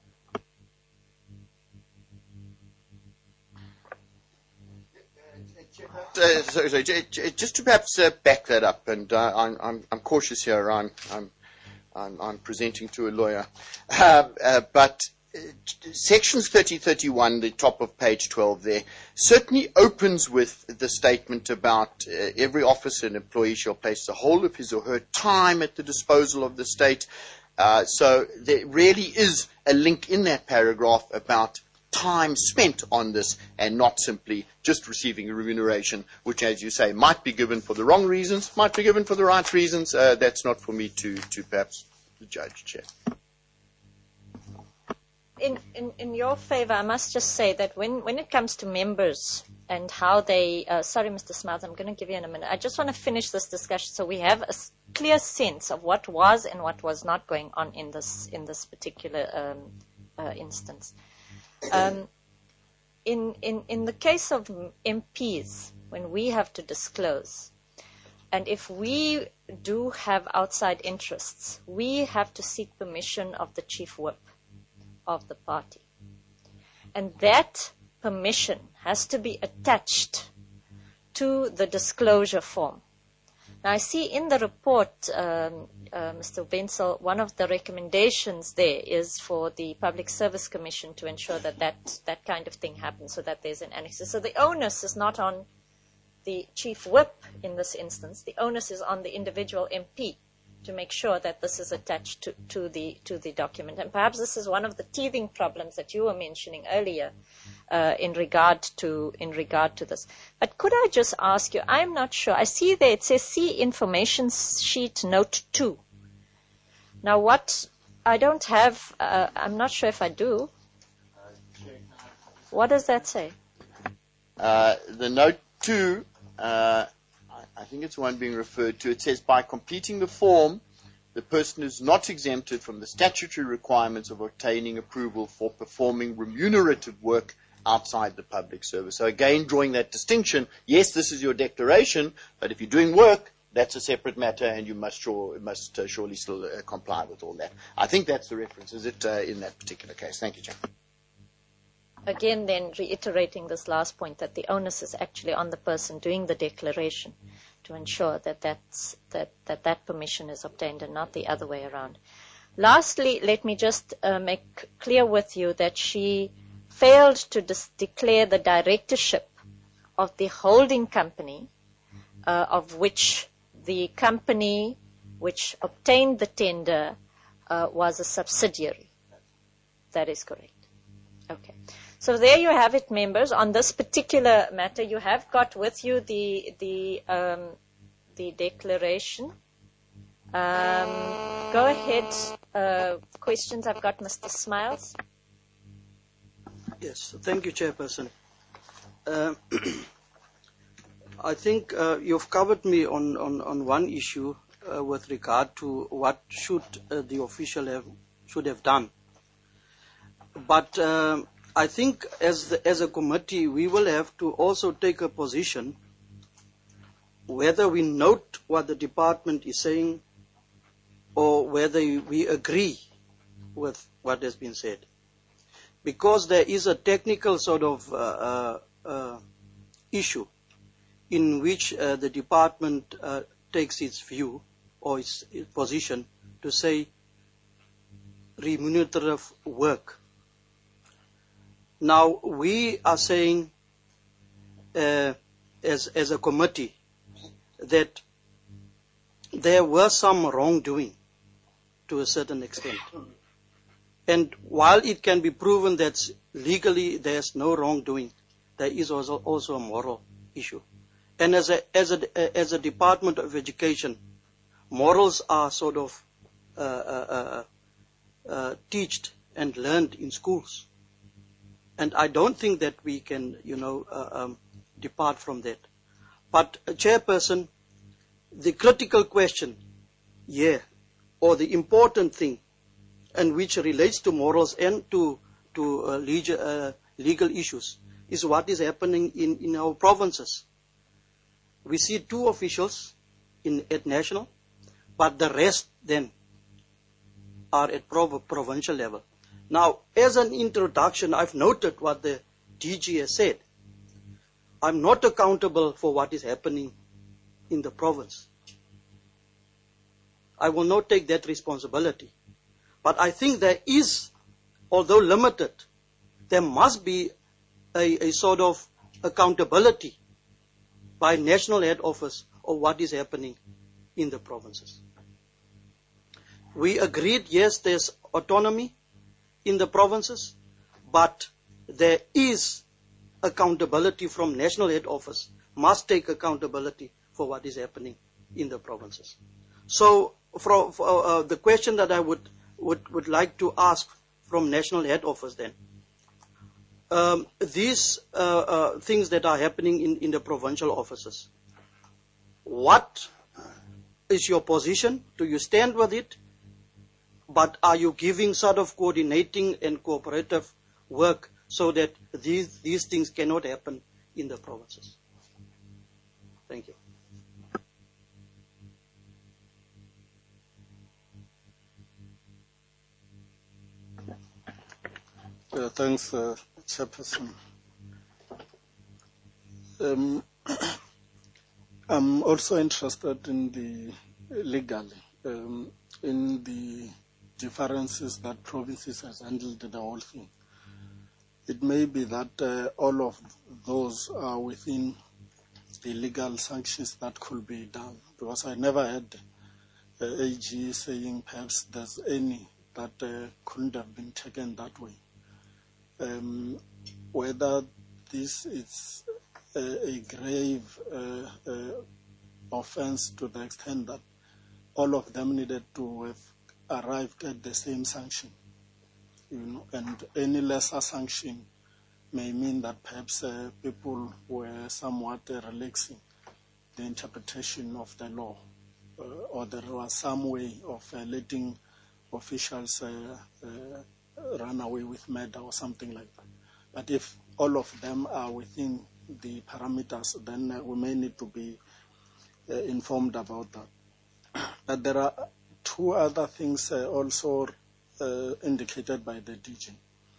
So just to perhaps back that up, and I'm cautious here. I'm presenting to a lawyer, but Sections 3031, the top of page 12 there, certainly opens with the statement about every officer and employee shall place the whole of his or her time at the disposal of the state. So there really is a link in that paragraph about time spent on this and not simply just receiving a remuneration, which, as you say, might be given for the wrong reasons, might be given for the right reasons. That's not for me to perhaps judge, Chair. In your favor, I must just say that when it comes to members and how they, sorry, Mr. Smiles, I'm going to give you in a minute. I just want to finish this discussion so we have a clear sense of what was and what was not going on in this particular instance. In the case of MPs, when we have to disclose, and if we do have outside interests, we have to seek permission of the chief whip of the party. And that permission has to be attached to the disclosure form. Now, I see in the report, Mr. Wenzel, one of the recommendations there is for the Public Service Commission to ensure that kind of thing happens, so that there's an annex. So the onus is not on the chief whip in this instance. The onus is on the individual MP to make sure that this is attached to the document. And perhaps this is one of the teething problems that you were mentioning earlier in regard to this. But could I just ask you, I'm not sure. I see there it says see information sheet note 2. Now what I don't have, I'm not sure if I do. What does that say? The note 2, I think it's the one being referred to. It says, by completing the form, the person is not exempted from the statutory requirements of obtaining approval for performing remunerative work outside the public service. So again, drawing that distinction, yes, this is your declaration, but if you're doing work, that's a separate matter, and you must surely still comply with all that. I think that's the reference, is it, in that particular case? Thank you, Chair. Again, then, reiterating this last point, that the onus is actually on the person doing the declaration to ensure that permission is obtained and not the other way around. Lastly, let me just make clear with you that she failed to declare the directorship of the holding company of which the company which obtained the tender was a subsidiary. That is correct. Okay. So there you have it, members. On this particular matter, you have got with you the declaration. Go ahead. Questions? I've got Mr. Smiles. Yes. Thank you, Chairperson. I think you've covered me on one issue with regard to what should the official should have done. But I think as a committee, we will have to also take a position whether we note what the department is saying or whether we agree with what has been said. Because there is a technical sort of issue in which the department takes its view or its position to say remunerative work. Now, we are saying as a committee that there was some wrongdoing to a certain extent. And while it can be proven that legally there's no wrongdoing, there is also a moral issue. And as a Department of Education, morals are sort of taught and learned in schools. And I don't think that we can, depart from that. But, Chairperson, the critical question here, or the important thing, and which relates to morals and to legal issues, is what is happening in our provinces. We see 2 officials at national, but the rest then are at provincial level. Now, as an introduction, I've noted what the DG has said. I'm not accountable for what is happening in the province. I will not take that responsibility. But I think there is, although limited, there must be a sort of accountability by national head office of what is happening in the provinces. We agreed, yes, there's autonomy in the provinces, but there is accountability from national head office, must take accountability for what is happening in the provinces. So, for the question that I would like to ask from national head office then, these things that are happening in the provincial offices, what is your position? Do you stand with it? But are you giving sort of coordinating and cooperative work so that these things cannot happen in the provinces? Thank you. Thanks, Chairperson. I'm also interested in the legally, in the differences that provinces has handled the whole thing. It may be that all of those are within the legal sanctions that could be done, because I never heard AG saying perhaps there's any that couldn't have been taken that way. Whether this is a grave offense to the extent that all of them needed to have arrived at the same sanction, and any lesser sanction may mean that perhaps people were somewhat relaxing the interpretation of the law, or there was some way of letting officials run away with murder or something like that. But if all of them are within the parameters, then we may need to be informed about that. But there are 2 other things also indicated by the DG.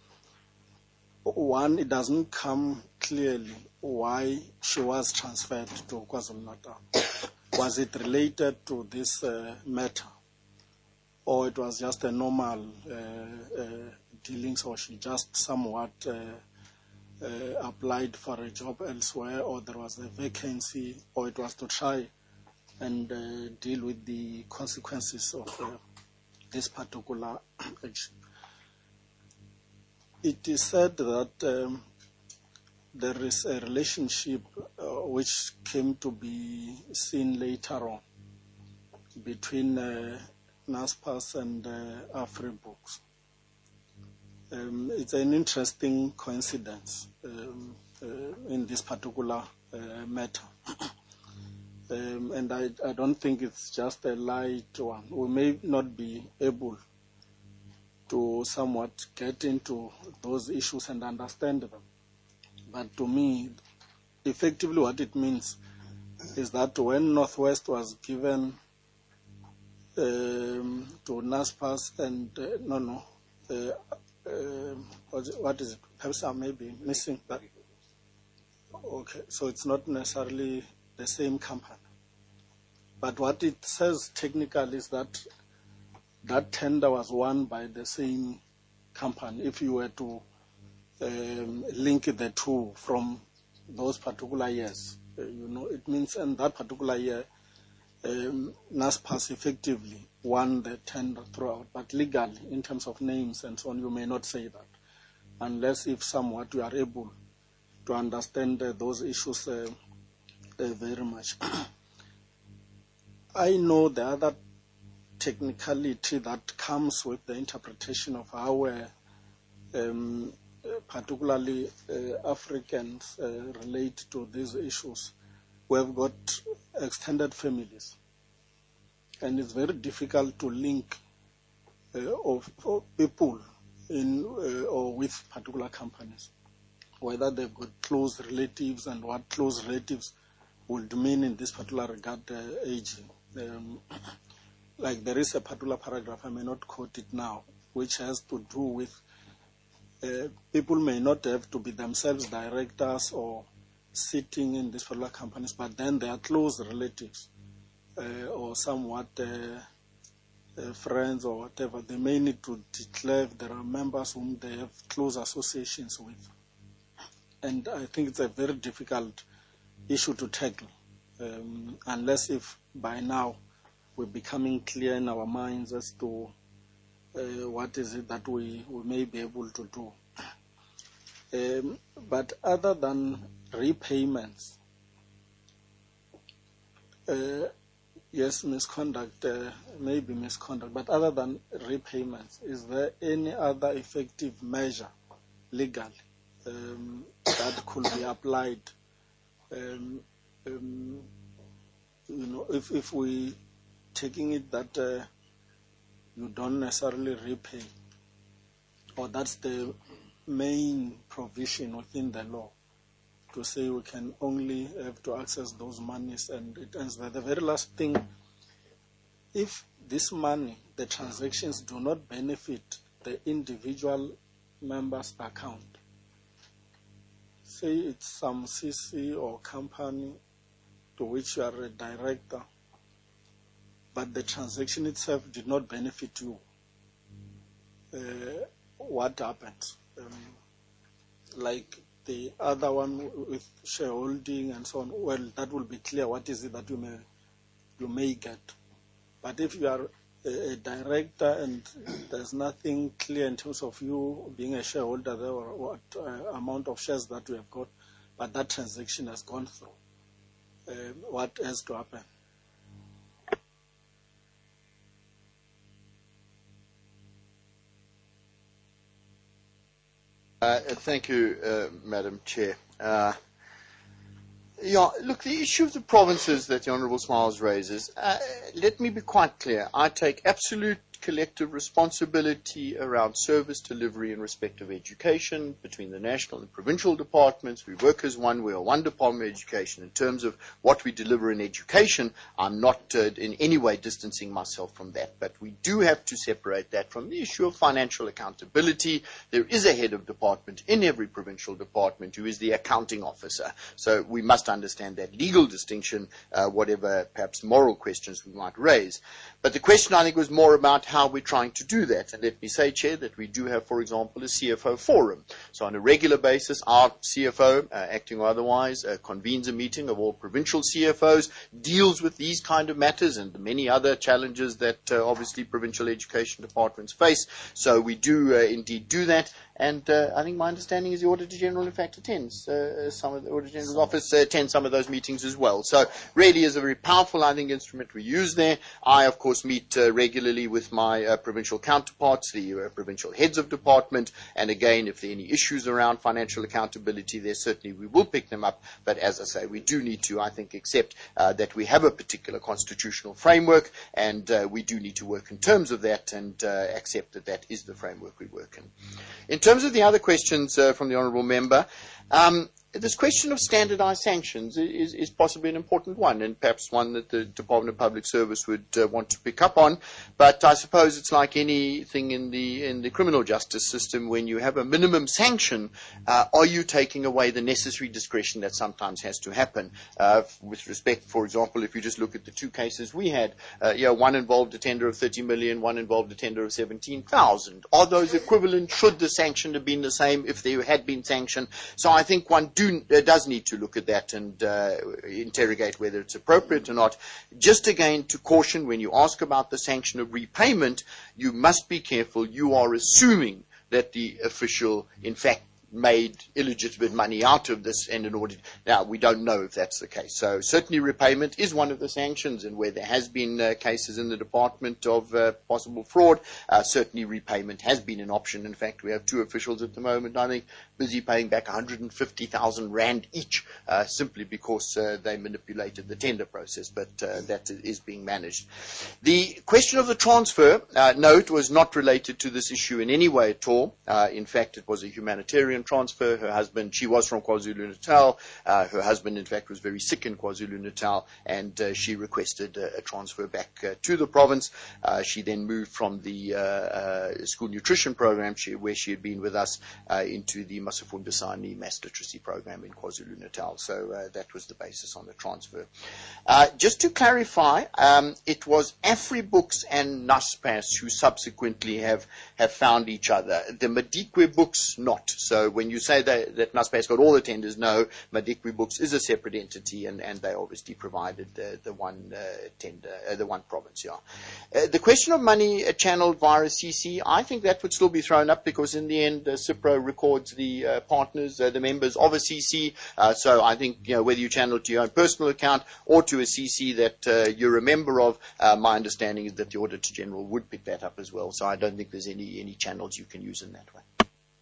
One, it doesn't come clearly why she was transferred to KwaZulu-Natal. Was it related to this matter, or it was just a normal dealings, or she just somewhat applied for a job elsewhere, or there was a vacancy, or it was to try and deal with the consequences of this particular action? It is said that there is a relationship which came to be seen later on between NASPAS and AfriBooks. It's an interesting coincidence in this particular matter. And I don't think it's just a light one. We may not be able to somewhat get into those issues and understand them. But to me, effectively what it means is that when Northwest was given to NASPAS and what is it? Perhaps I may be missing that. Okay, so it's not necessarily the same company. But what it says technically is that that tender was won by the same company. If you were to link the 2 from those particular years, it means in that particular year, NASPAS effectively won the tender throughout, but legally, in terms of names and so on, you may not say that, unless if somewhat you are able to understand those issues very much. I know the other technicality that comes with the interpretation of how particularly Africans relate to these issues. We have got extended families, and it's very difficult to link of people in or with particular companies, whether they've got close relatives and what close relatives would mean in this particular regard aging. Like there is a particular paragraph, I may not quote it now, which has to do with people may not have to be themselves directors or sitting in these particular companies, but then they are close relatives or somewhat friends or whatever. They may need to declare if there are members whom they have close associations with. And I think it's a very difficult issue to tackle, unless if by now we're becoming clear in our minds as to what is it that we may be able to do. But other than repayments, yes, misconduct, maybe misconduct, but other than repayments, is there any other effective measure legally that could be applied? If we taking it that you don't necessarily repay, or that's the main provision within the law, to say we can only have to access those monies, and it ends there. The very last thing, if this money, the transactions do not benefit the individual member's account, say it's some CC or company to which you are a director, but the transaction itself did not benefit you, what happens? Like the other one with shareholding and so on, well, that will be clear what is it that you may get. But if you are a director and there's nothing clear in terms of you being a shareholder there or what amount of shares that you have got, but that transaction has gone through, what has to happen? Thank you, Madam Chair. Look, the issue of the provinces that the Honourable Smiles raises, let me be quite clear. I take absolute collective responsibility around service delivery in respect of education between the national and provincial departments. We work as one. We are one department of education. In terms of what we deliver in education, I'm not in any way distancing myself from that. But we do have to separate that from the issue of financial accountability. There is a head of department in every provincial department who is the accounting officer. So we must understand that legal distinction, whatever perhaps moral questions we might raise. But the question, I think, was more about how we're trying to do that. And let me say, Chair, that we do have, for example, a CFO forum. So on a regular basis, our CFO, acting or otherwise, convenes a meeting of all provincial CFOs, deals with these kind of matters and the many other challenges that obviously provincial education departments face. So we do indeed do that. And I think my understanding is the Auditor General, in fact, attends some of the Auditor General's office attends some of those meetings as well. So really is a very powerful, I think, instrument we use there. I, of course, meet regularly with my provincial counterparts, the provincial heads of department. And again, if there are any issues around financial accountability, there certainly we will pick them up. But as I say, we do need to, I think, accept that we have a particular constitutional framework, and we do need to work in terms of that and accept that that is the framework we work in. In terms of the other questions from the Honourable Member, this question of standardised sanctions is possibly an important one, and perhaps one that the Department of Public Service would want to pick up on. But I suppose it's like anything in the criminal justice system. When you have a minimum sanction, are you taking away the necessary discretion that sometimes has to happen? With respect, for example, if you just look at the two cases we had, one involved a tender of 30 million, one involved a tender of 17,000. Are those equivalent? Should the sanction have been the same if there had been sanction? So I think one does need to look at that and interrogate whether it's appropriate or not. Just again to caution, when you ask about the sanction of repayment, you must be careful. You are assuming that the official, in fact, made illegitimate money out of this, and in order now we don't know if that's the case. So certainly repayment is one of the sanctions, and where there has been cases in the department of possible fraud, certainly repayment has been an option. In fact, we have 2 officials at the moment, I think, busy paying back 150,000 rand each, simply because they manipulated the tender process, but that is being managed. The question of the transfer, no, it was not related to this issue in any way at all. In fact, it was a humanitarian transfer. Her husband, she was from KwaZulu-Natal. Her husband, in fact, was very sick in KwaZulu-Natal, and she requested a transfer back to the province. She then moved from the school nutrition program, where she had been with us, into the Masifundisani mass literacy program in KwaZulu-Natal. So that was the basis on the transfer. Just to clarify, it was AfriBooks and Naspers who subsequently have found each other. The Madikwe Books not. So when you say that Naspers got all the tenders, no, Madikwe Books is a separate entity, and they obviously provided the one tender, the one province. Yeah. The question of money channeled via CC, I think that would still be thrown up, because in the end, CIPRO records the partners, the members of a CC. So I think, whether you channel it to your own personal account or to a CC that you're a member of, my understanding is that the Auditor General would pick that up as well. So I don't think there's any channels you can use in that way.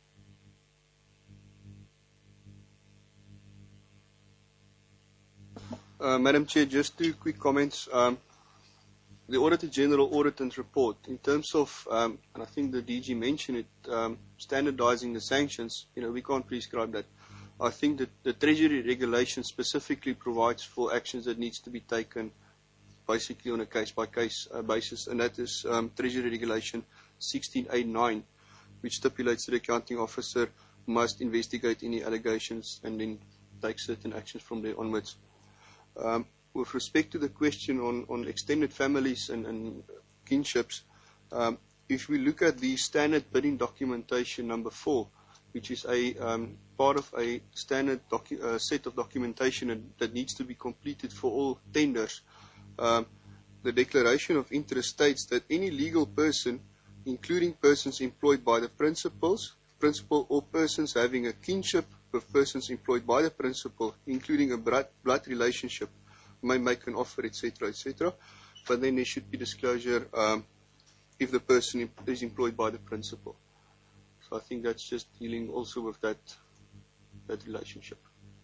Madam Chair, just 2 quick comments. The Auditor General audit and report, in terms of, and I think the DG mentioned it, standardizing the sanctions, we can't prescribe that. I think that the Treasury regulation specifically provides for actions that needs to be taken basically on a case-by-case basis, and that is Treasury Regulation 1689, which stipulates that the accounting officer must investigate any allegations and then take certain actions from there onwards. With respect to the question on extended families and kinships, if we look at the standard bidding documentation number 4, which is a part of a standard set of documentation that needs to be completed for all tenders, the declaration of interest states that any legal person, including persons employed by the principal or persons having a kinship with persons employed by the principal, including a blood relationship, may make an offer, etc., etc. But then there should be disclosure if the person is employed by the principal. So I think that's just dealing also with that relationship.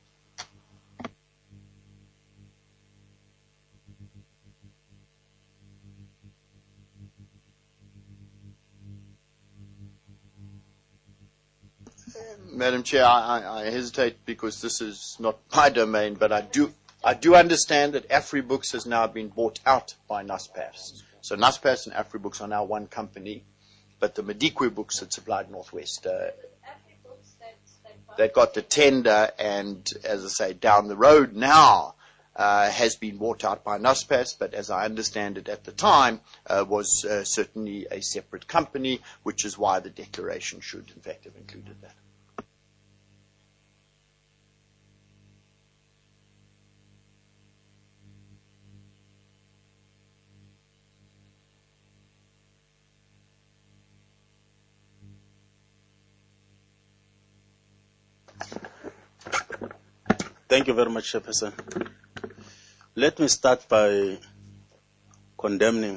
Madam Chair, I hesitate because this is not my domain, but I do understand that AfriBooks has now been bought out by Naspers. So Naspers and AfriBooks are now one company, but the Madikwe Books that supplied Northwest, that got the tender, and as I say, down the road now has been bought out by Naspers, but as I understand it at the time, was certainly a separate company, which is why the declaration should in fact have included that. Thank you very much, Chairperson. Let me start by condemning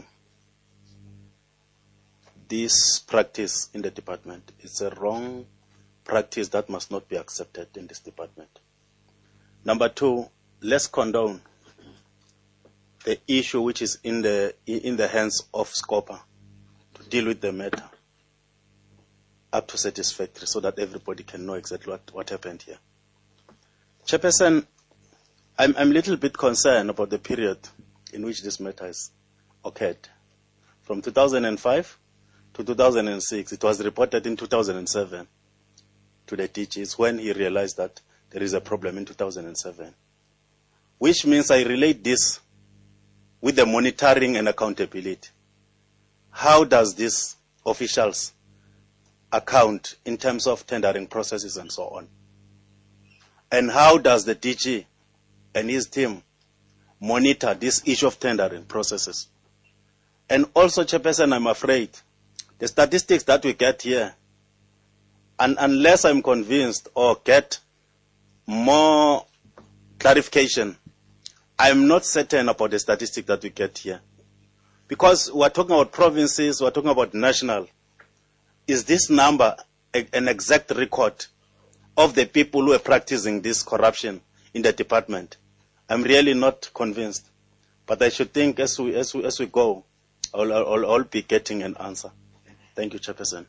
this practice in the department. It's a wrong practice that must not be accepted in this department. Number 2, let's condone the issue which is in the hands of SCOPA to deal with the matter up to satisfactory so that everybody can know exactly what happened here. Chairperson, I'm a little bit concerned about the period in which this matter has occurred. From 2005 to 2006, it was reported in 2007 to the DGs when he realized that there is a problem in 2007. Which means I relate this with the monitoring and accountability. How does this officials account in terms of tendering processes and so on? And how does the DG and his team monitor this issue of tendering processes? And also, Chairperson, I'm afraid the statistics that we get here unless I'm convinced or get more clarification, I'm not certain about the statistic that we get here. Because we're talking about provinces, we're talking about national. Is this number an exact record of the people who are practicing this corruption in the department? I'm really not convinced. But I should think as we go, I'll be getting an answer. Thank you, Chairperson.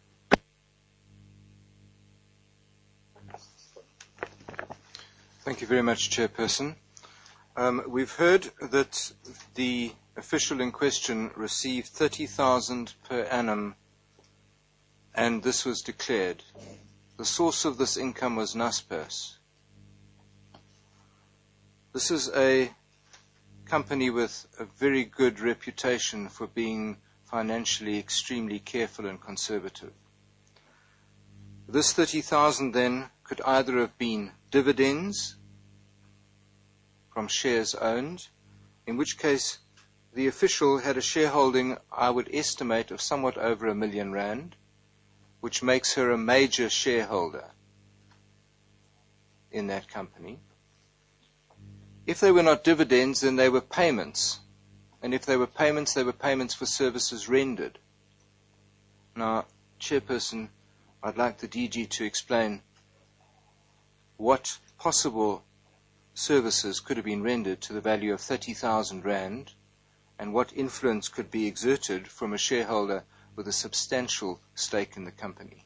Thank you very much, Chairperson. We've heard that the official in question received 30,000 per annum, and this was declared. The source of this income was Naspers. This is a company with a very good reputation for being financially extremely careful and conservative. This 30,000 then could either have been dividends from shares owned, in which case the official had a shareholding, I would estimate, of somewhat over R1 million, which makes her a major shareholder in that company. If they were not dividends, then they were payments. And if they were payments for services rendered. Now, Chairperson, I'd like the DG to explain what possible services could have been rendered to the value of 30,000 rand, and what influence could be exerted from a shareholder with a substantial stake in the company.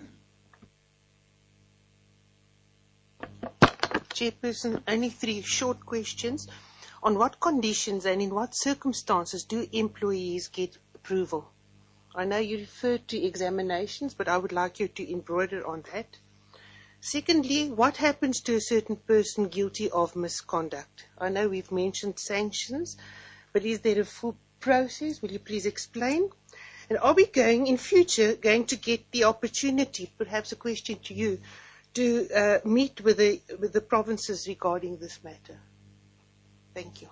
Chairperson, only 3 short questions. On what conditions and in what circumstances do employees get approval? I know you referred to examinations, but I would like you to embroider on that. Secondly, what happens to a certain person guilty of misconduct? I know we've mentioned sanctions, but is there a full process? Will you please explain? And are we in future going to get the opportunity, perhaps a question to you, to meet with the provinces regarding this matter? Thank you.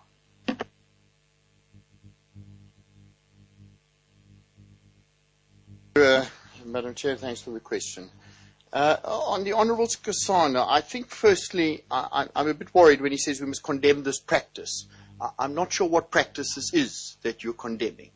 Madam Chair, thanks for the question. On the Honourable Skosana, I think firstly, I'm a bit worried when he says we must condemn this practice. I'm not sure what practice this is that you're condemning.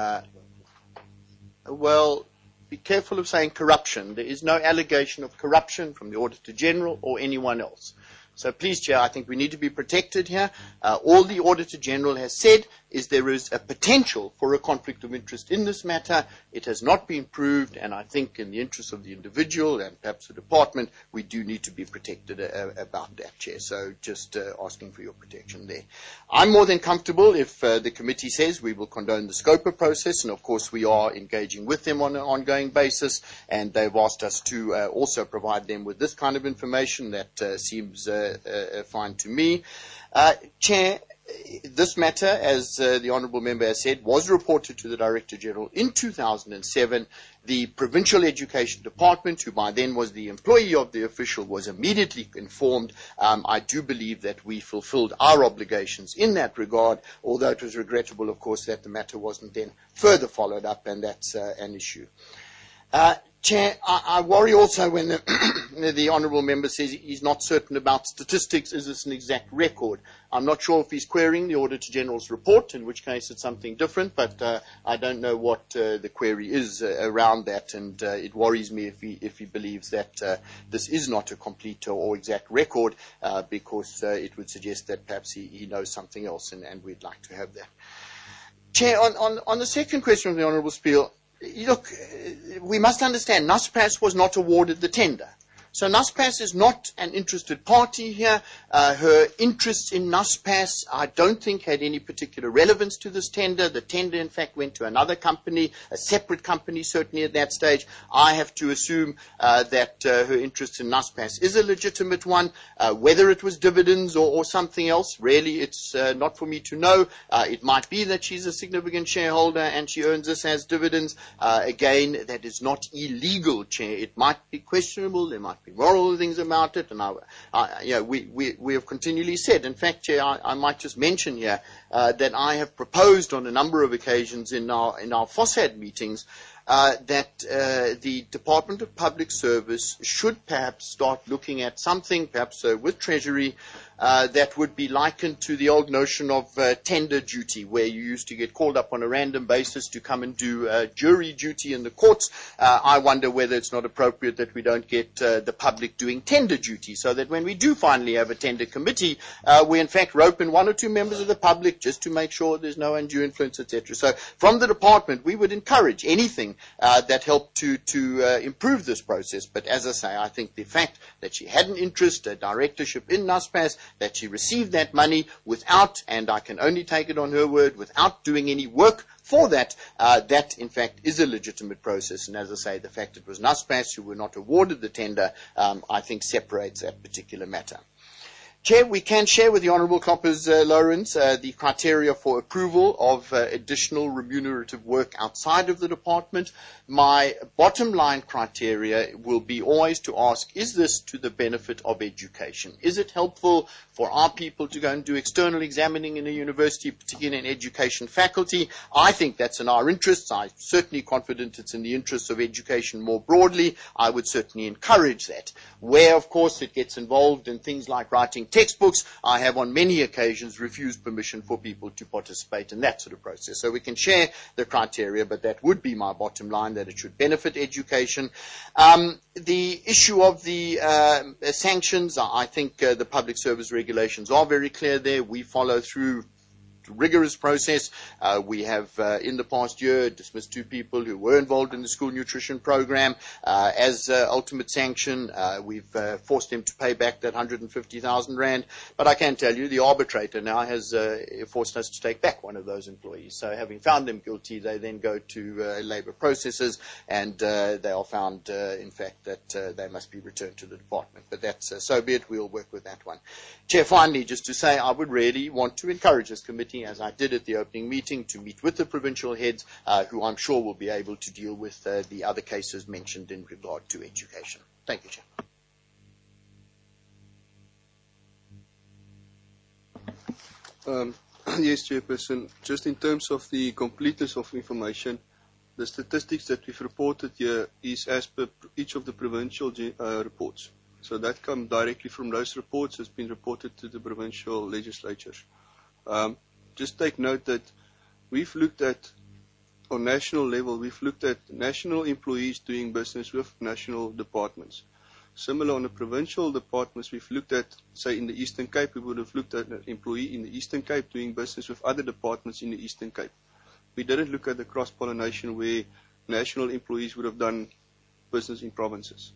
Well, be careful of saying corruption. There is no allegation of corruption from the Auditor General or anyone else. So please, Chair, I think we need to be protected here. All the Auditor General has said is there is a potential for a conflict of interest in this matter. It has not been proved, and I think in the interest of the individual and perhaps the department, we do need to be protected about that, Chair. So just asking for your protection there. I'm more than comfortable if the committee says we will condone the SCOPA process, and of course we are engaging with them on an ongoing basis, and they've asked us to also provide them with this kind of information. That seems fine to me. Chair, this matter, as the Honourable Member has said, was reported to the Director General in 2007. The Provincial Education Department, who by then was the employee of the official, was immediately informed. I do believe that we fulfilled our obligations in that regard, although it was regrettable, of course, that the matter wasn't then further followed up, and that's an issue. Chair, I worry also when the Honourable Member says he's not certain about statistics. Is this an exact record? I'm not sure if he's querying the Auditor General's report, in which case it's something different, but I don't know what the query is around that, and it worries me if he believes that this is not a complete or exact record, because it would suggest that perhaps he knows something else, and we'd like to have that. Chair, on the second question of the Honourable Spiel, look, we must understand Naspers was not awarded the tender. So Naspers is not an interested party here. Her interests in Naspers, I don't think, had any particular relevance to this tender. The tender, in fact, went to another company, a separate company, certainly at that stage. I have to assume that her interest in Naspers is a legitimate one. Whether it was dividends or something else, really, it's not for me to know. It might be that she's a significant shareholder and she earns this as dividends. Again, that is not illegal, Chair. It might be questionable. There might be moral things about it, and we have continually said. In fact, Chair, I might just mention here that I have proposed on a number of occasions in our FOSAD meetings that the Department of Public Service should perhaps start looking at something, perhaps with Treasury, that would be likened to the old notion of tender duty, where you used to get called up on a random basis to come and do jury duty in the courts. I wonder whether it's not appropriate that we don't get the public doing tender duty, so that when we do finally have a tender committee, we in fact rope in one or two members of the public just to make sure there's no undue influence, etc. So from the department, we would encourage anything that helped to improve this process. But as I say, I think the fact that she had an interest, a directorship in NASPAS, that she received that money without, and I can only take it on her word, without doing any work for that, that in fact is a legitimate process. And as I say, the fact it was NASPAS who were not awarded the tender, I think separates that particular matter. Chair, we can share with the Honourable Kloppers Lawrence the criteria for approval of additional remunerative work outside of the department. My bottom line criteria will be always to ask, is this to the benefit of education? Is it helpful for our people to go and do external examining in a university, particularly in education faculty? I think that's in our interests. I'm certainly confident it's in the interests of education more broadly. I would certainly encourage that. Where, of course, it gets involved in things like writing textbooks, I have on many occasions refused permission for people to participate in that sort of process. So we can share the criteria, but that would be my bottom line, that it should benefit education. The issue of the sanctions, I think the public service regulations are very clear there. We follow through rigorous process. We have, in the past year, dismissed 2 people who were involved in the school nutrition program as ultimate sanction. We've forced them to pay back that 150,000 rand. But I can tell you, the arbitrator now has forced us to take back one of those employees. So having found them guilty, they then go to labour processes, and they are found, in fact, that they must be returned to the department. But that's so be it. We'll work with that one. Chair, finally, just to say, I would really want to encourage this committee, as I did at the opening meeting, to meet with the provincial heads, who I'm sure will be able to deal with the other cases mentioned in regard to education. Thank you, Chair. Yes, Chairperson. Just in terms of the completeness of information, the statistics that we've reported here is as per each of the provincial reports. So that comes directly from those reports, has been reported to the provincial legislatures. Just take note that we've looked at, on national level, we've looked at national employees doing business with national departments. Similar on the provincial departments, we've looked at, say, in the Eastern Cape, we would have looked at an employee in the Eastern Cape doing business with other departments in the Eastern Cape. We didn't look at the cross-pollination where national employees would have done business in provinces.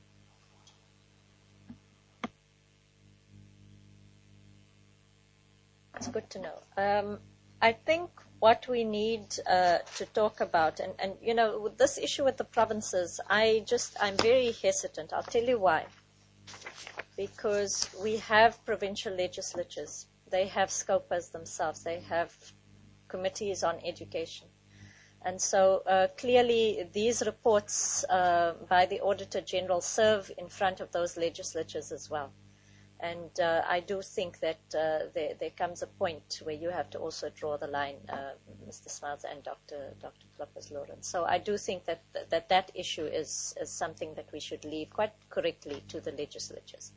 It's good to know. I think what we need to talk about, and you know, with this issue with the provinces, I'm very hesitant. I'll tell you why. Because we have provincial legislatures. They have scopers themselves. They have committees on education. And so clearly these reports by the Auditor General serve in front of those legislatures as well. And I do think that there comes a point where you have to also draw the line, Mr. Smiles and Dr. Kloppers Lawrence. So I do think that issue is something that we should leave quite correctly to the legislatures.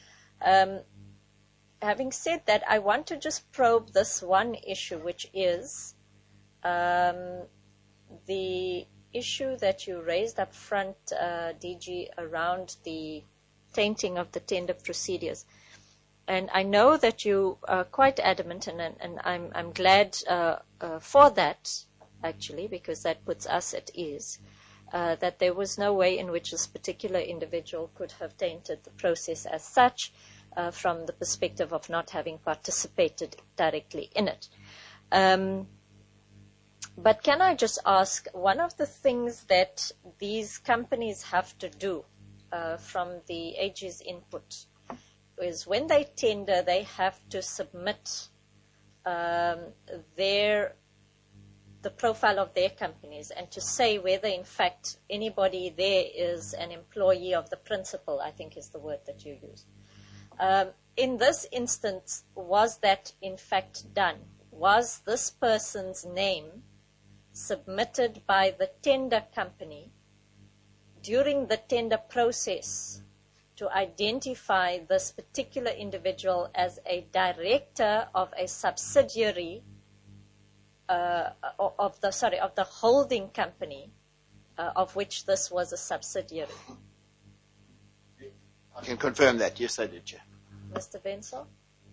Having said that, I want to just probe this one issue, which is the issue that you raised up front, DG, around the tainting of the tender procedures. And I know that you are quite adamant, and I'm glad for that, actually, because that puts us at ease, that there was no way in which this particular individual could have tainted the process as such, from the perspective of not having participated directly in it. But can I just ask, one of the things that these companies have to do from the AG's input is when they tender, they have to submit the profile of their companies and to say whether, in fact, anybody there is an employee of the principal, I think is the word that you use. In this instance, was that in fact done? Was this person's name submitted by the tender company during the tender process to identify this particular individual as a director of a subsidiary of the holding company of which this was a subsidiary? I can confirm that. Yes, I did, Chair. Mr. Wenzel?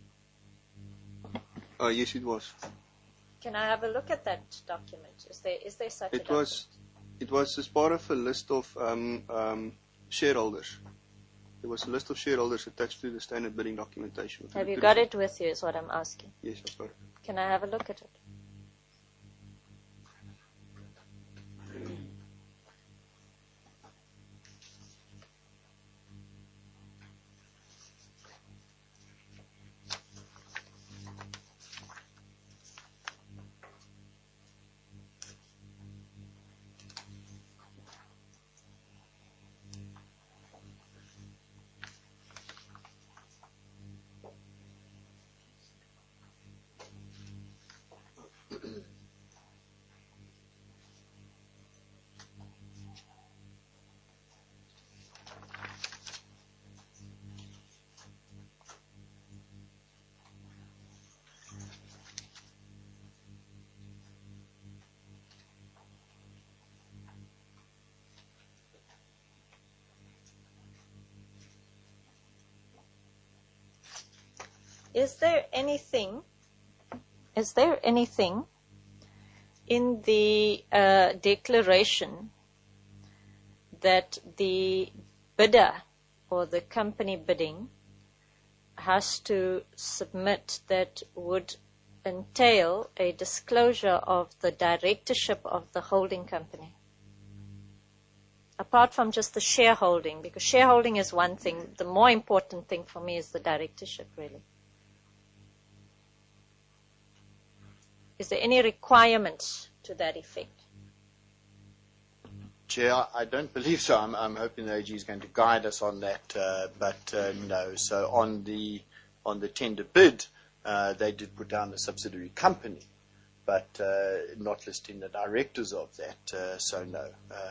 Yes, it was. Can I have a look at that document? Is there such a document? It was as part of a list of shareholders. There was a list of shareholders attached to the standard bidding documentation. Have you got it with you is what I'm asking. Yes, I've got it. Can I have a look at it? Is there anything in the declaration that the bidder or the company bidding has to submit that would entail a disclosure of the directorship of the holding company? Apart from just the shareholding, because shareholding is one thing, the more important thing for me is the directorship, really. Is there any requirement to that effect? Chair, I don't believe so. I'm hoping the AG is going to guide us on that, but no. So on the tender bid, they did put down the subsidiary company, but not listing the directors of that. So no.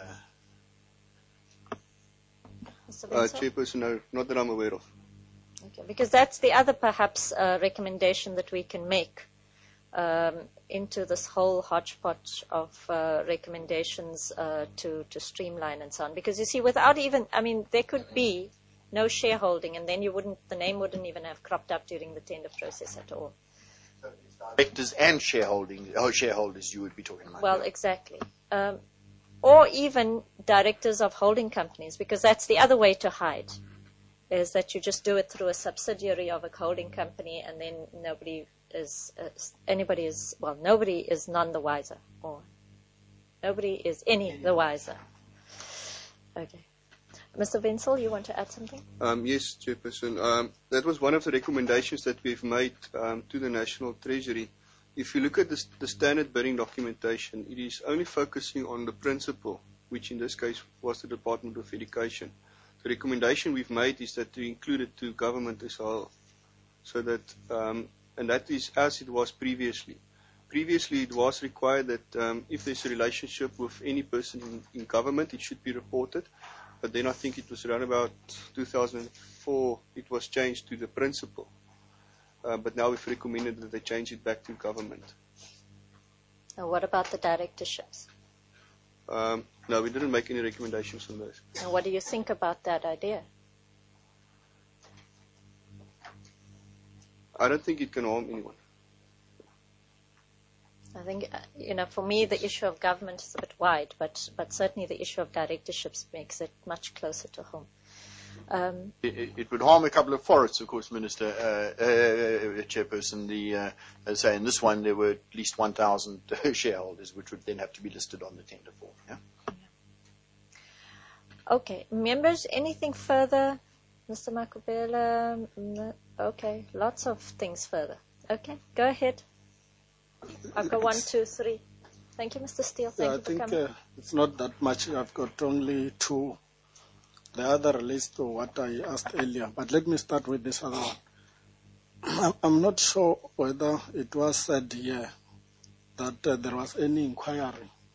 Chairperson, no, not that I'm aware of. Okay, because that's the other perhaps recommendation that we can make into this whole hodgepodge of recommendations to streamline and so on. Because you see, without even, there could be no shareholding, and then the name wouldn't even have cropped up during the tender process at all. So it's directors and shareholders you would be talking about. Well, exactly. Or even directors of holding companies, because that's the other way to hide, is that you just do it through a subsidiary of a holding company, and then nobody is none the wiser, or nobody is any the wiser. Okay. Mr. Wenzel, you want to add something? Yes, Chairperson. That was one of the recommendations that we've made to the National Treasury. If you look at the standard bidding documentation, it is only focusing on the principal, which in this case was the Department of Education. The recommendation we've made is that to include it to government as well, so that, and that is as it was previously. Previously, it was required that if there's a relationship with any person in government, it should be reported. But then I think it was around about 2004, it was changed to the principal. But now we've recommended that they change it back to government. And what about the directorships? No, we didn't make any recommendations on those. And what do you think about that idea? I don't think it can harm anyone. I think, for me, the issue of government is a bit wide, but certainly the issue of directorships makes it much closer to home. It would harm a couple of forests, of course, Minister, Chairperson. As I say, in this one, there were at least 1,000 shareholders, which would then have to be listed on the tender form. Yeah? Okay. Members, anything further? Mr. Makubela? Okay. Lots of things further. Okay. Go ahead. I'll go 1, 2, 3. Thank you, Mr. Steele. Thank you for coming. It's not that much. I've got only 2. The other relates to what I asked earlier. But let me start with this other one. I'm not sure whether it was said here that there was any inquiry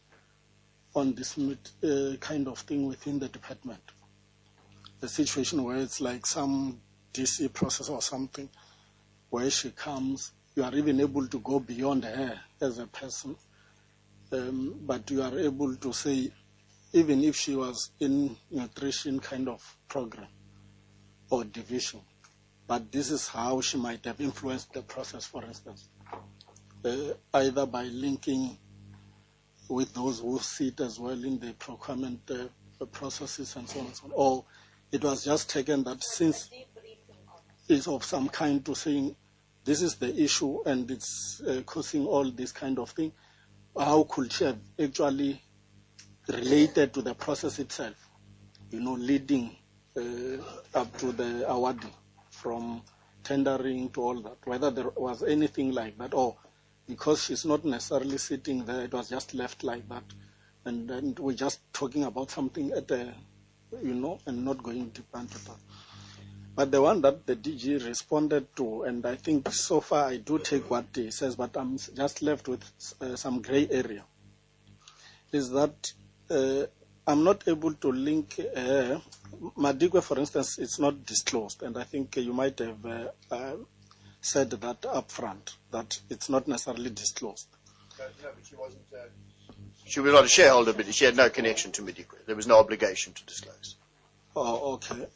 on this kind of thing within the department. The situation where it's like some DC process or something, where she comes, you are even able to go beyond her as a person, but you are able to say, even if she was in nutrition kind of program or division, but this is how she might have influenced the process, for instance, either by linking with those who sit as well in the procurement processes and so on and so on, or it was just taken that since it's of some kind to saying this is the issue and it's causing all this kind of thing, how could she have actually related to the process itself, leading up to the awarding, from tendering to all that, whether there was anything like that, or because she's not necessarily sitting there, it was just left like that, and then we're just talking about something at the, and not going deeper into that. But the one that the DG responded to, and I think so far I do take what he says, but I'm just left with some gray area, is that I'm not able to link Madikwe, for instance, it's not disclosed, and I think you might have said that up front, that it's not necessarily disclosed. No, but she wasn't. She was not a shareholder, but she had no connection to Madikwe. There was no obligation to disclose. Oh, okay.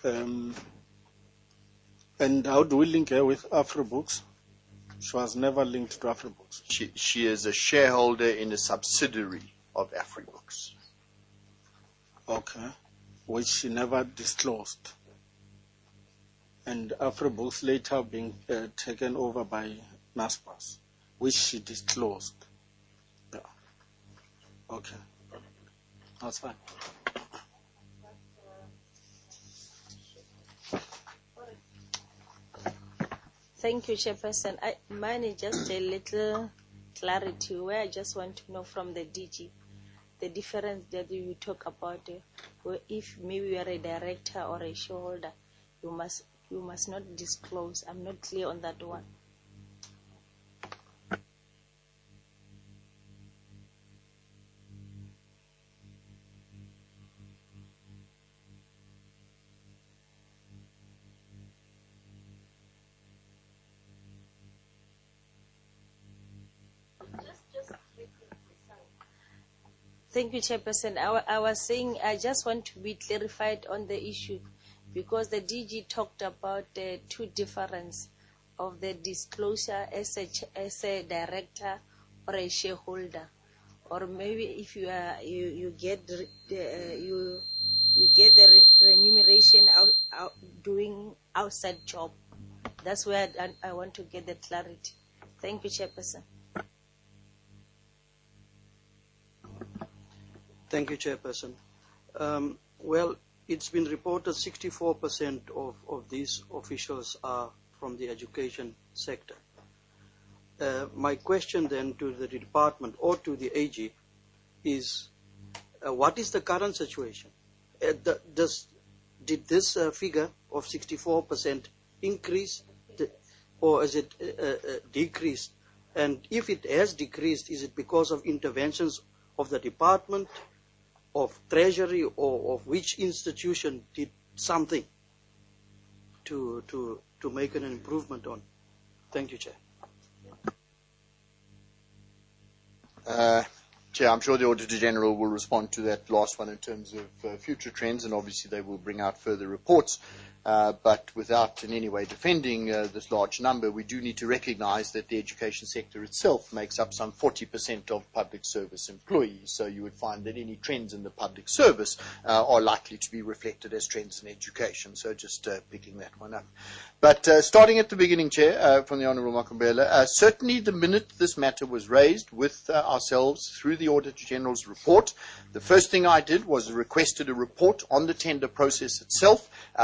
And how do we link her with AfriBooks? She was never linked to AfriBooks. She is a shareholder in a subsidiary of AfriBooks. Okay, which she never disclosed. And AfriBooks later being taken over by NASPAS, which she disclosed. Yeah. Okay, that's fine. Thank you, Chairperson. Mine is just a little clarity where I just want to know from the DG the difference that you talk about. If maybe you are a director or a shareholder, you must not disclose. I'm not clear on that one. Thank you, Chairperson. I was saying I just want to be clarified on the issue, because the DG talked about the two differences of the disclosure as a director or a shareholder, or maybe if you get the remuneration out doing outside job. That's where I want to get the clarity. Thank you, Chairperson. Thank you, Chairperson. Well, it's been reported 64% of these officials are from the education sector. My question then to the department or to the AG is, what is the current situation? Did this figure of 64% increase or is it decreased? And if it has decreased, is it because of interventions of the department, of Treasury, or of which institution did something to make an improvement on? Thank you, Chair. Chair, I'm sure the Auditor General will respond to that last one in terms of future trends, and obviously they will bring out further reports. But without in any way defending this large number, we do need to recognize that the education sector itself makes up some 40% of public service employees. So you would find that any trends in the public service are likely to be reflected as trends in education. So just picking that one up. But starting at the beginning, Chair, from the Honourable Makumbela, certainly the minute this matter was raised with ourselves through the Auditor General's report, the first thing I did was requested a report on the tender process itself. That is the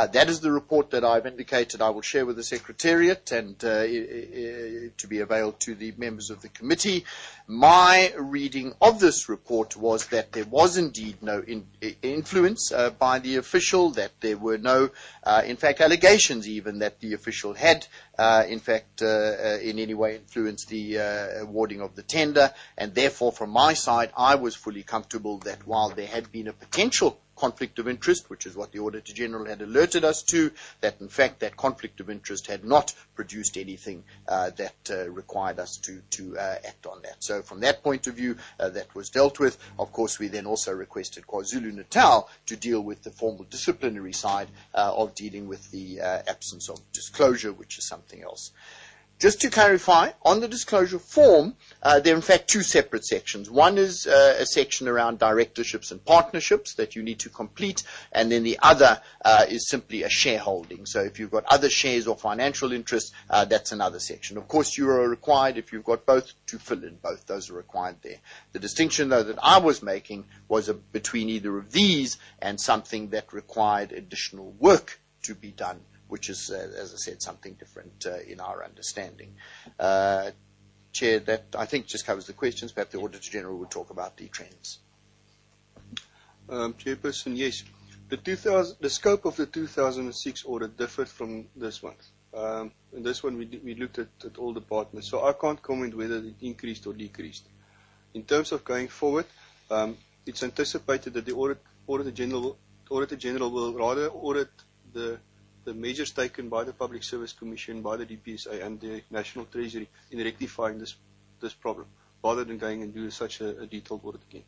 the report that I've indicated I will share with the Secretariat and to be available to the members of the committee. My reading of this report was that there was indeed no influence by the official, that there were no, in fact, allegations even that the official had, in fact, in any way influenced the awarding of the tender, and therefore, from my side, I was fully comfortable that while there had been a potential conflict of interest, which is what the Auditor General had alerted us to, that in fact that conflict of interest had not produced anything that required us to act on that. So from that point of view, that was dealt with. Of course, we then also requested KwaZulu-Natal to deal with the formal disciplinary side of dealing with the absence of disclosure, which is something else. Just to clarify, on the disclosure form, there are in fact two separate sections. One is a section around directorships and partnerships that you need to complete, and then the other is simply a shareholding. So if you've got other shares or financial interests, that's another section. Of course, you are required, if you've got both, to fill in both. Those are required there. The distinction, though, that I was making was between either of these and something that required additional work to be done, which is, as I said, something different in our understanding. Chair, that I think just covers the questions. Perhaps the Auditor General will talk about the trends. Chairperson, yes. The scope of the 2006 audit differed from this one. In this one, we looked at all departments, so I can't comment whether it increased or decreased. In terms of going forward, it's anticipated that the Auditor General will rather audit the measures taken by the Public Service Commission, by the DPSA and the National Treasury in rectifying this problem, rather than going and do such a detailed audit again.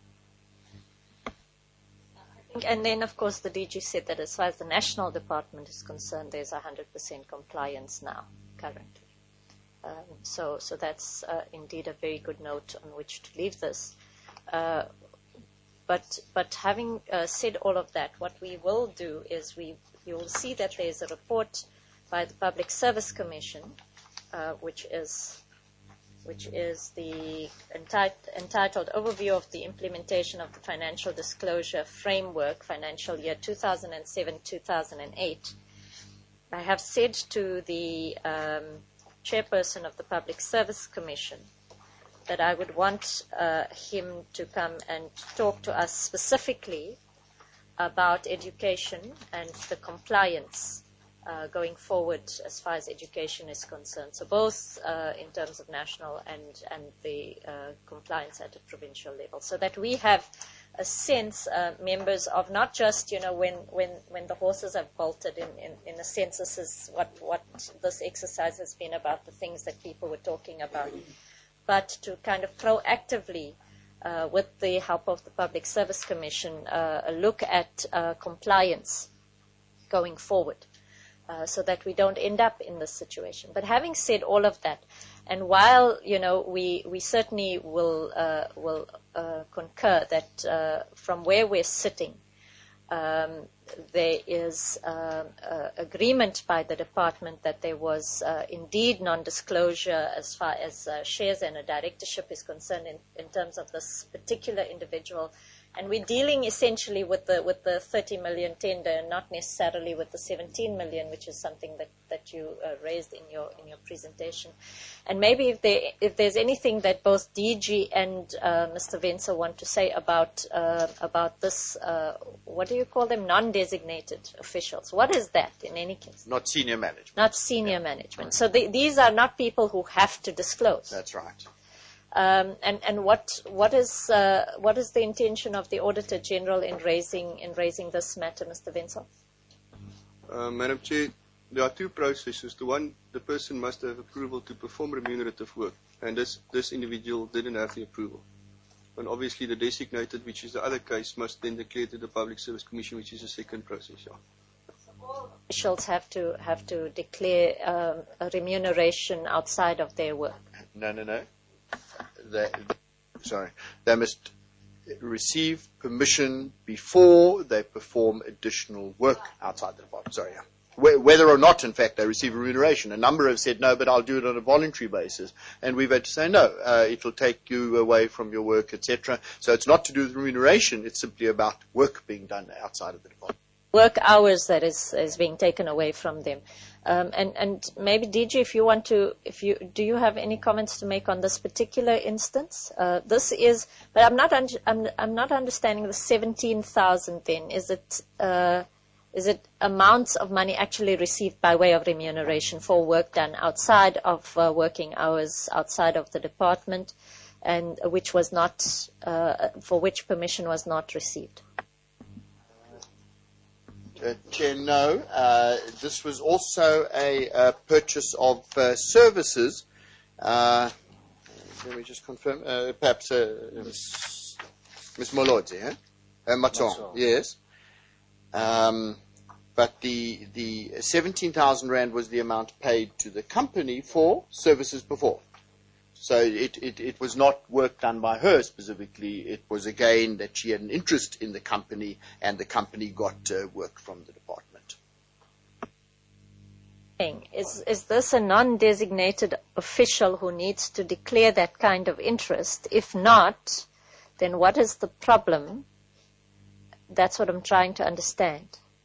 And then, of course, the DG said that as far as the National Department is concerned, there's 100% compliance now, currently. So that's indeed a very good note on which to leave this. But having said all of that, what we will do is you will see that there is a report by the Public Service Commission, which is the entitled Overview of the Implementation of the Financial Disclosure Framework, financial year 2007-2008. I have said to the chairperson of the Public Service Commission that I would want him to come and talk to us specifically about education and the compliance going forward as far as education is concerned. So both in terms of national and the compliance at a provincial level, so that we have a sense, members, of not just, when the horses have bolted, in a sense this is what this exercise has been about, the things that people were talking about, but to kind of proactively, with the help of the Public Service Commission, look at compliance going forward, so that we don't end up in this situation. But having said all of that, and while we certainly will concur that from where we're sitting, there is agreement by the department that there was indeed non-disclosure as far as shares and a directorship is concerned in terms of this particular individual. And we're dealing essentially with the 30 million tender, and not necessarily with the 17 million, which is something that you raised in your presentation. And maybe if there's anything that both DG and Mr. Wenzel want to say about this, what do you call them? Non-designated officials. What is that in any case? Not senior management. Not senior management. So these are not people who have to disclose. That's right. And what is the intention of the Auditor General in raising this matter, Mr. Wenzel? Madam Chair, there are two processes. The person must have approval to perform remunerative work, and this individual didn't have the approval. And obviously the designated, which is the other case, must then declare to the Public Service Commission, which is the second process. Yeah. So all officials have to declare a remuneration outside of their work. No. They must receive permission before they perform additional work outside the department. Whether or not, in fact, they receive remuneration. A number have said, no, but I'll do it on a voluntary basis. And we've had to say, no, it will take you away from your work, etc. So it's not to do with remuneration. It's simply about work being done outside of the department. work hours that is being taken away from them. And maybe DG, if you want to, do you have any comments to make on this particular instance? This is, but I'm not understanding the 17,000. Then is it amounts of money actually received by way of remuneration for work done outside of working hours, outside of the department, and which was not for which permission was not received? Chair, no. This was also a purchase of services. Let me just confirm. Perhaps Ms. Molodze, Maton, yes. But the 17,000 rand was the amount paid to the company for services performed. So it was not work done by her specifically. It was, again, that she had an interest in the company, and the company got work from the department. Is this a non-designated official who needs to declare that kind of interest? If not, then what is the problem? That's what I'm trying to understand.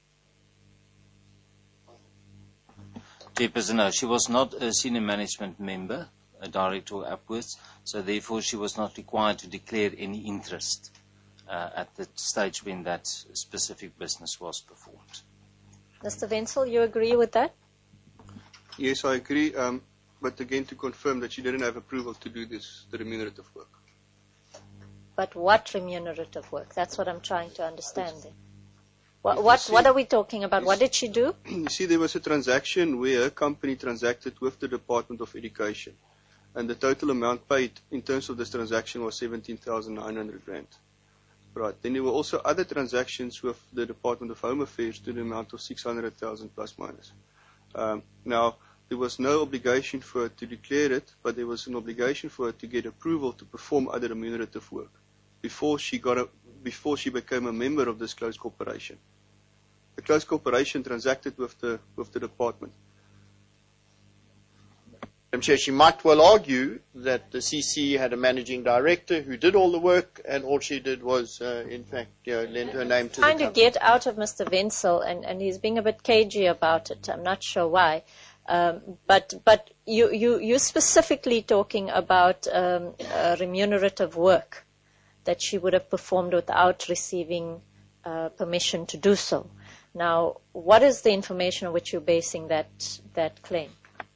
Chairperson, no, she was not a senior management member, a director or upwards, so therefore she was not required to declare any interest at the stage when that specific business was performed. Mr. Wenzel, you agree with that? Yes, I agree. But again, to confirm that she didn't have approval to do the remunerative work. But what remunerative work? That's what I'm trying to understand then. What are we talking about? What did she do? You see, there was a transaction where a company transacted with the Department of Education, and the total amount paid in terms of this transaction was 17,900 rand. Right. Then there were also other transactions with the Department of Home Affairs to the amount of 600,000 plus minus. Now, there was no obligation for her to declare it, but there was an obligation for her to get approval to perform other remunerative work before she became a member of this closed corporation. The closed corporation transacted with the department. Madam Chair, she might well argue that the CC had a managing director who did all the work, and all she did was, in fact, lend her name to the company. Trying to get out of Mr. Wenzel, and he's being a bit cagey about it. I'm not sure why. But you're specifically talking about remunerative work that she would have performed without receiving permission to do so. Now, what is the information on which you're basing that claim?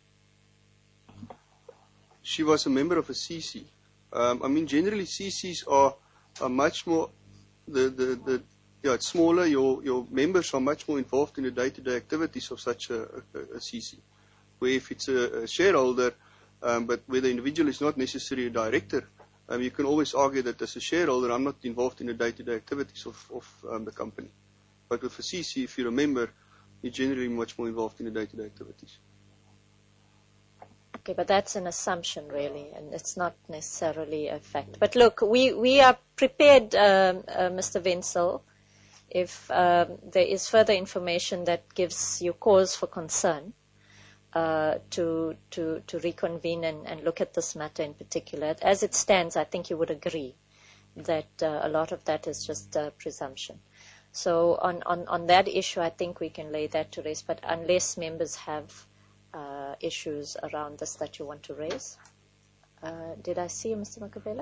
She was a member of a CC. Generally CCs are much more, it's smaller. Your members are much more involved in the day-to-day activities of such a CC. Where if it's a shareholder, but where the individual is not necessarily a director, you can always argue that as a shareholder, I'm not involved in the day-to-day activities of the company. But with a CC, if you're a member, you're generally much more involved in the day-to-day activities. Okay, but that's an assumption, really, and it's not necessarily a fact. But look, we are prepared, Mr. Wenzel, if there is further information that gives you cause for concern, to reconvene and look at this matter in particular. As it stands, I think you would agree that a lot of that is just presumption. So on that issue, I think we can lay that to rest. But unless members have issues around this that you want to raise. Did I see you, Mr. Makavela?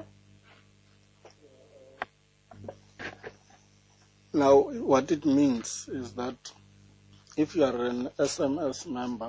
Now, what it means is that if you are an SMS member,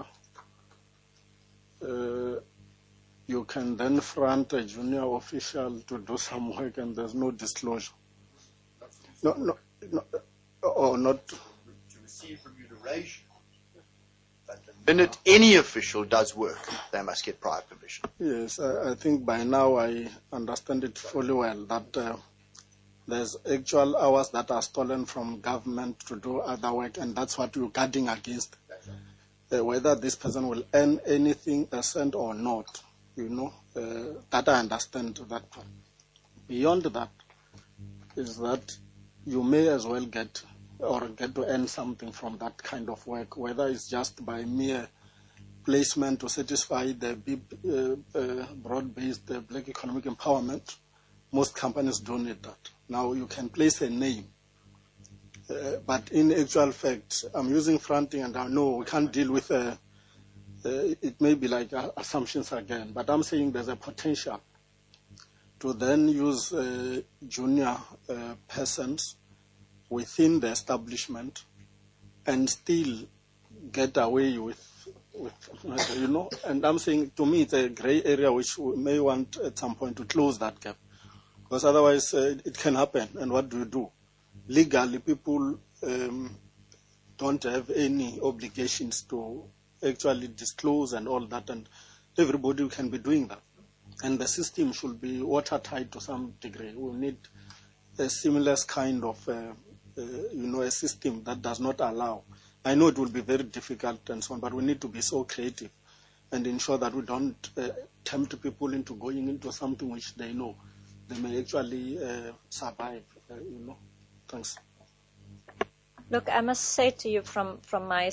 you can then front a junior official to do some work and there's no disclosure. No, or not. To receive remuneration. But the minute any official does work, they must get prior permission. Yes, I think by now I understand it fully well that there's actual hours that are stolen from government to do other work, and that's what you're guarding against. Whether this person will earn anything, a cent or not, that I understand that part. Beyond that is that you may as well get to earn something from that kind of work, whether it's just by mere placement to satisfy the broad-based black economic empowerment. Most companies don't need that. Now you can place a name but in actual fact, I'm using fronting, and I know we can't deal with it may be like assumptions again, but I'm saying there's a potential to then use junior persons within the establishment and still get away with and I'm saying, to me, it's a grey area which we may want at some point to close that gap, because otherwise it can happen. And what do you do? Legally, people don't have any obligations to actually disclose and all that, and everybody can be doing that. And the system should be watertight to some degree. We need a seamless kind of, a system that does not allow. I know it will be very difficult and so on, but we need to be so creative and ensure that we don't tempt people into going into something which they know they may actually survive. Thanks. Look, I must say to you from my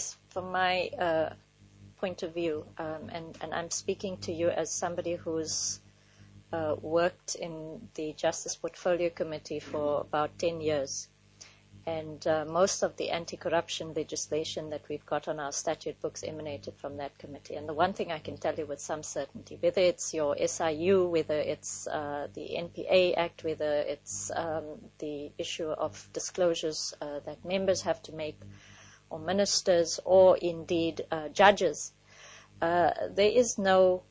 point of view, and I'm speaking to you as somebody who's worked in the Justice Portfolio Committee for about 10 years. And most of the anti-corruption legislation that we've got on our statute books emanated from that committee. And the one thing I can tell you with some certainty, whether it's your SIU, whether it's the NPA Act, whether it's the issue of disclosures that members have to make, or ministers, or indeed judges, there is no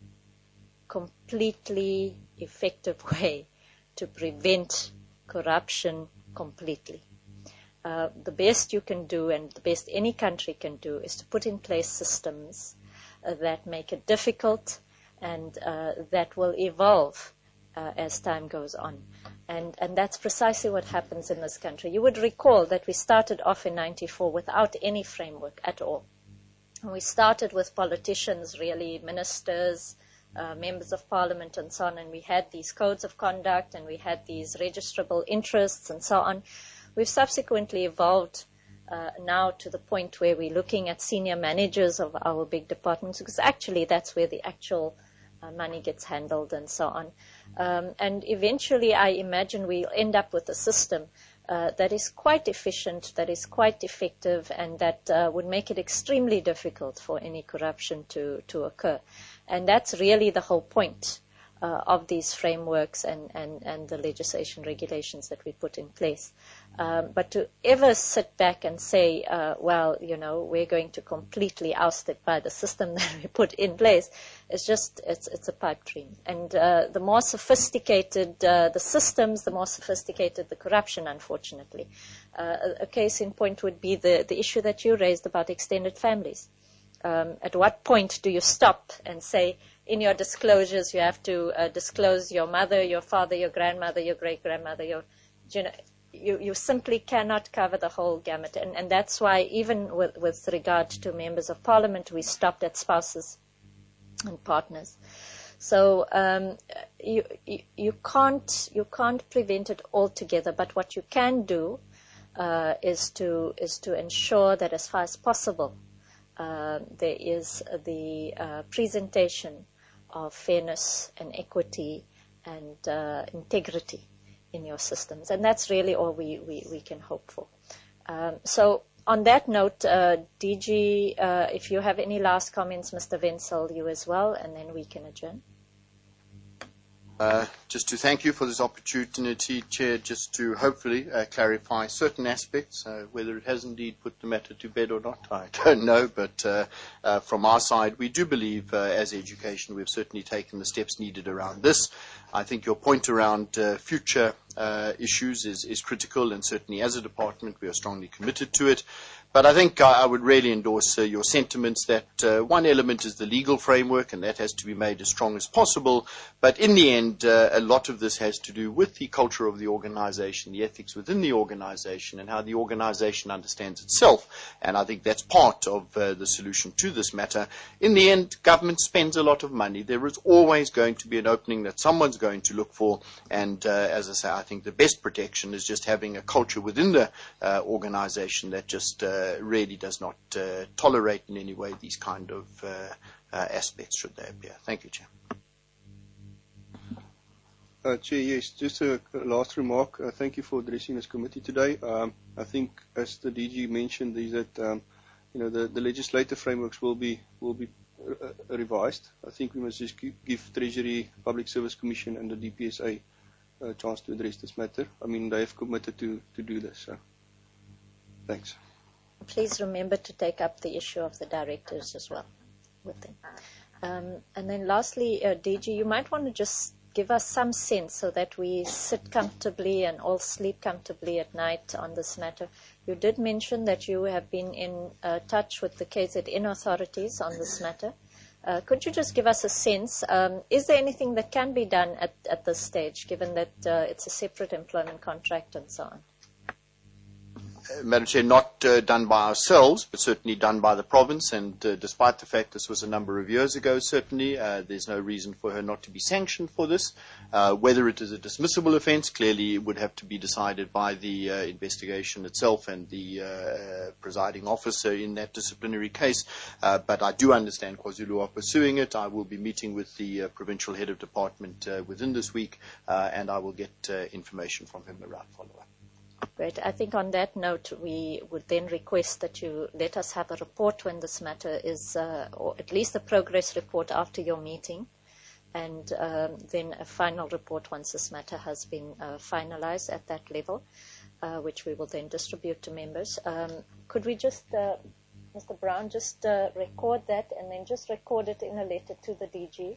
completely effective way to prevent corruption completely. The best you can do, and the best any country can do, is to put in place systems that make it difficult and that will evolve as time goes on. And that's precisely what happens in this country. You would recall that we started off in 94 without any framework at all. And we started with politicians, really, ministers, members of parliament and so on, and we had these codes of conduct and we had these registrable interests and so on. We've subsequently evolved now to the point where we're looking at senior managers of our big departments, because actually that's where the actual money gets handled and so on. And eventually I imagine we'll end up with a system that is quite efficient, that is quite effective, and that would make it extremely difficult for any corruption to occur. And that's really the whole point of these frameworks and the legislation regulations that we put in place. But to ever sit back and say, we're going to completely oust it by the system that we put in place, it's a pipe dream. And the more sophisticated the systems, the more sophisticated the corruption, unfortunately. A case in point would be the issue that you raised about extended families. At what point do you stop and say, in your disclosures, you have to disclose your mother, your father, your grandmother, your great-grandmother, you simply cannot cover the whole gamut. And that's why even with regard to members of parliament, we stopped at spouses and partners. So you can't prevent it altogether, but what you can do is to ensure that as far as possible, there is the presentation of fairness and equity and integrity in your systems. And that's really all we can hope for. So on that note, DG, if you have any last comments, Mr. Wenzel, you as well, and then we can adjourn. Just to thank you for this opportunity, Chair, just to hopefully clarify certain aspects. Whether it has indeed put the matter to bed or not, I don't know. But from our side, we do believe as education we've certainly taken the steps needed around this. I think your point around future issues is critical, and certainly as a department we are strongly committed to it. But I think I would really endorse your sentiments that one element is the legal framework, and that has to be made as strong as possible. But in the end, a lot of this has to do with the culture of the organization, the ethics within the organization, and how the organization understands itself. And I think that's part of the solution to this matter. In the end, government spends a lot of money. There is always going to be an opening that someone's going to look for. And as I say, I think the best protection is just having a culture within the organization that just really does not tolerate in any way these kind of aspects should they appear. Thank you, Chair. Chair, yes, just a last remark. Thank you for addressing this committee today. I think, as the DG mentioned, is that the legislative frameworks will be revised. I think we must just give Treasury, Public Service Commission, and the DPSA a chance to address this matter. I mean, they have committed to do this. So, thanks. Please remember to take up the issue of the directors as well with them. And then lastly, DG, you might want to just give us some sense so that we sit comfortably and all sleep comfortably at night on this matter. You did mention that you have been in touch with the KZN authorities on this matter. Could you just give us a sense? Is there anything that can be done at this stage, given that it's a separate employment contract and so on? Madam Chair, not done by ourselves, but certainly done by the province. And despite the fact this was a number of years ago, certainly there's no reason for her not to be sanctioned for this. Whether it is a dismissible offence, clearly it would have to be decided by the investigation itself and the presiding officer in that disciplinary case. But I do understand KwaZulu are pursuing it. I will be meeting with the provincial head of department within this week, and I will get information from him around follow-up. Great. I think on that note, we would then request that you let us have a report when this matter is, or at least a progress report after your meeting, and then a final report once this matter has been finalized at that level, which we will then distribute to members. Could we just, Mr. Brown, just record that and then just record it in a letter to the DG,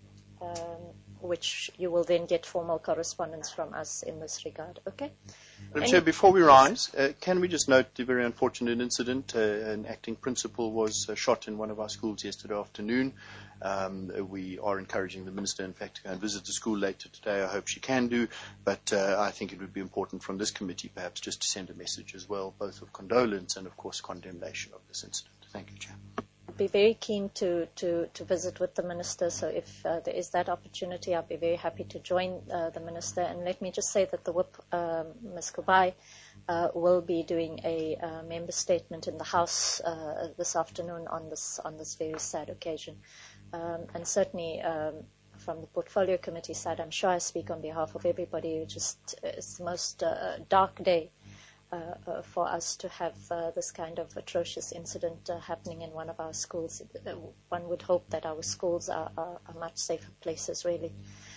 which you will then get formal correspondence from us in this regard. Okay? Madam Chair, before we rise, can we just note the very unfortunate incident? An acting principal was shot in one of our schools yesterday afternoon. We are encouraging the Minister, in fact, to go and visit the school later today. I hope she can do. But I think it would be important from this committee perhaps just to send a message as well, both of condolence and, of course, condemnation of this incident. Thank you, Chair. I'd be very keen to visit with the Minister, so if there is that opportunity, I'll be very happy to join the Minister. And let me just say that the Whip, Ms. Kubai, will be doing a member statement in the House this afternoon on this very sad occasion. And certainly from the Portfolio Committee side, I'm sure I speak on behalf of everybody. It's the most dark day for us to have this kind of atrocious incident happening in one of our schools. One would hope that our schools are much safer places, really.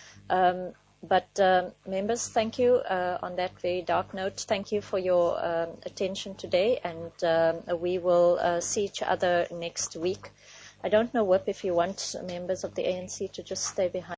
But members, thank you on that very dark note. Thank you for your attention today, and we will see each other next week. I don't know, Whip, if you want members of the ANC to just stay behind.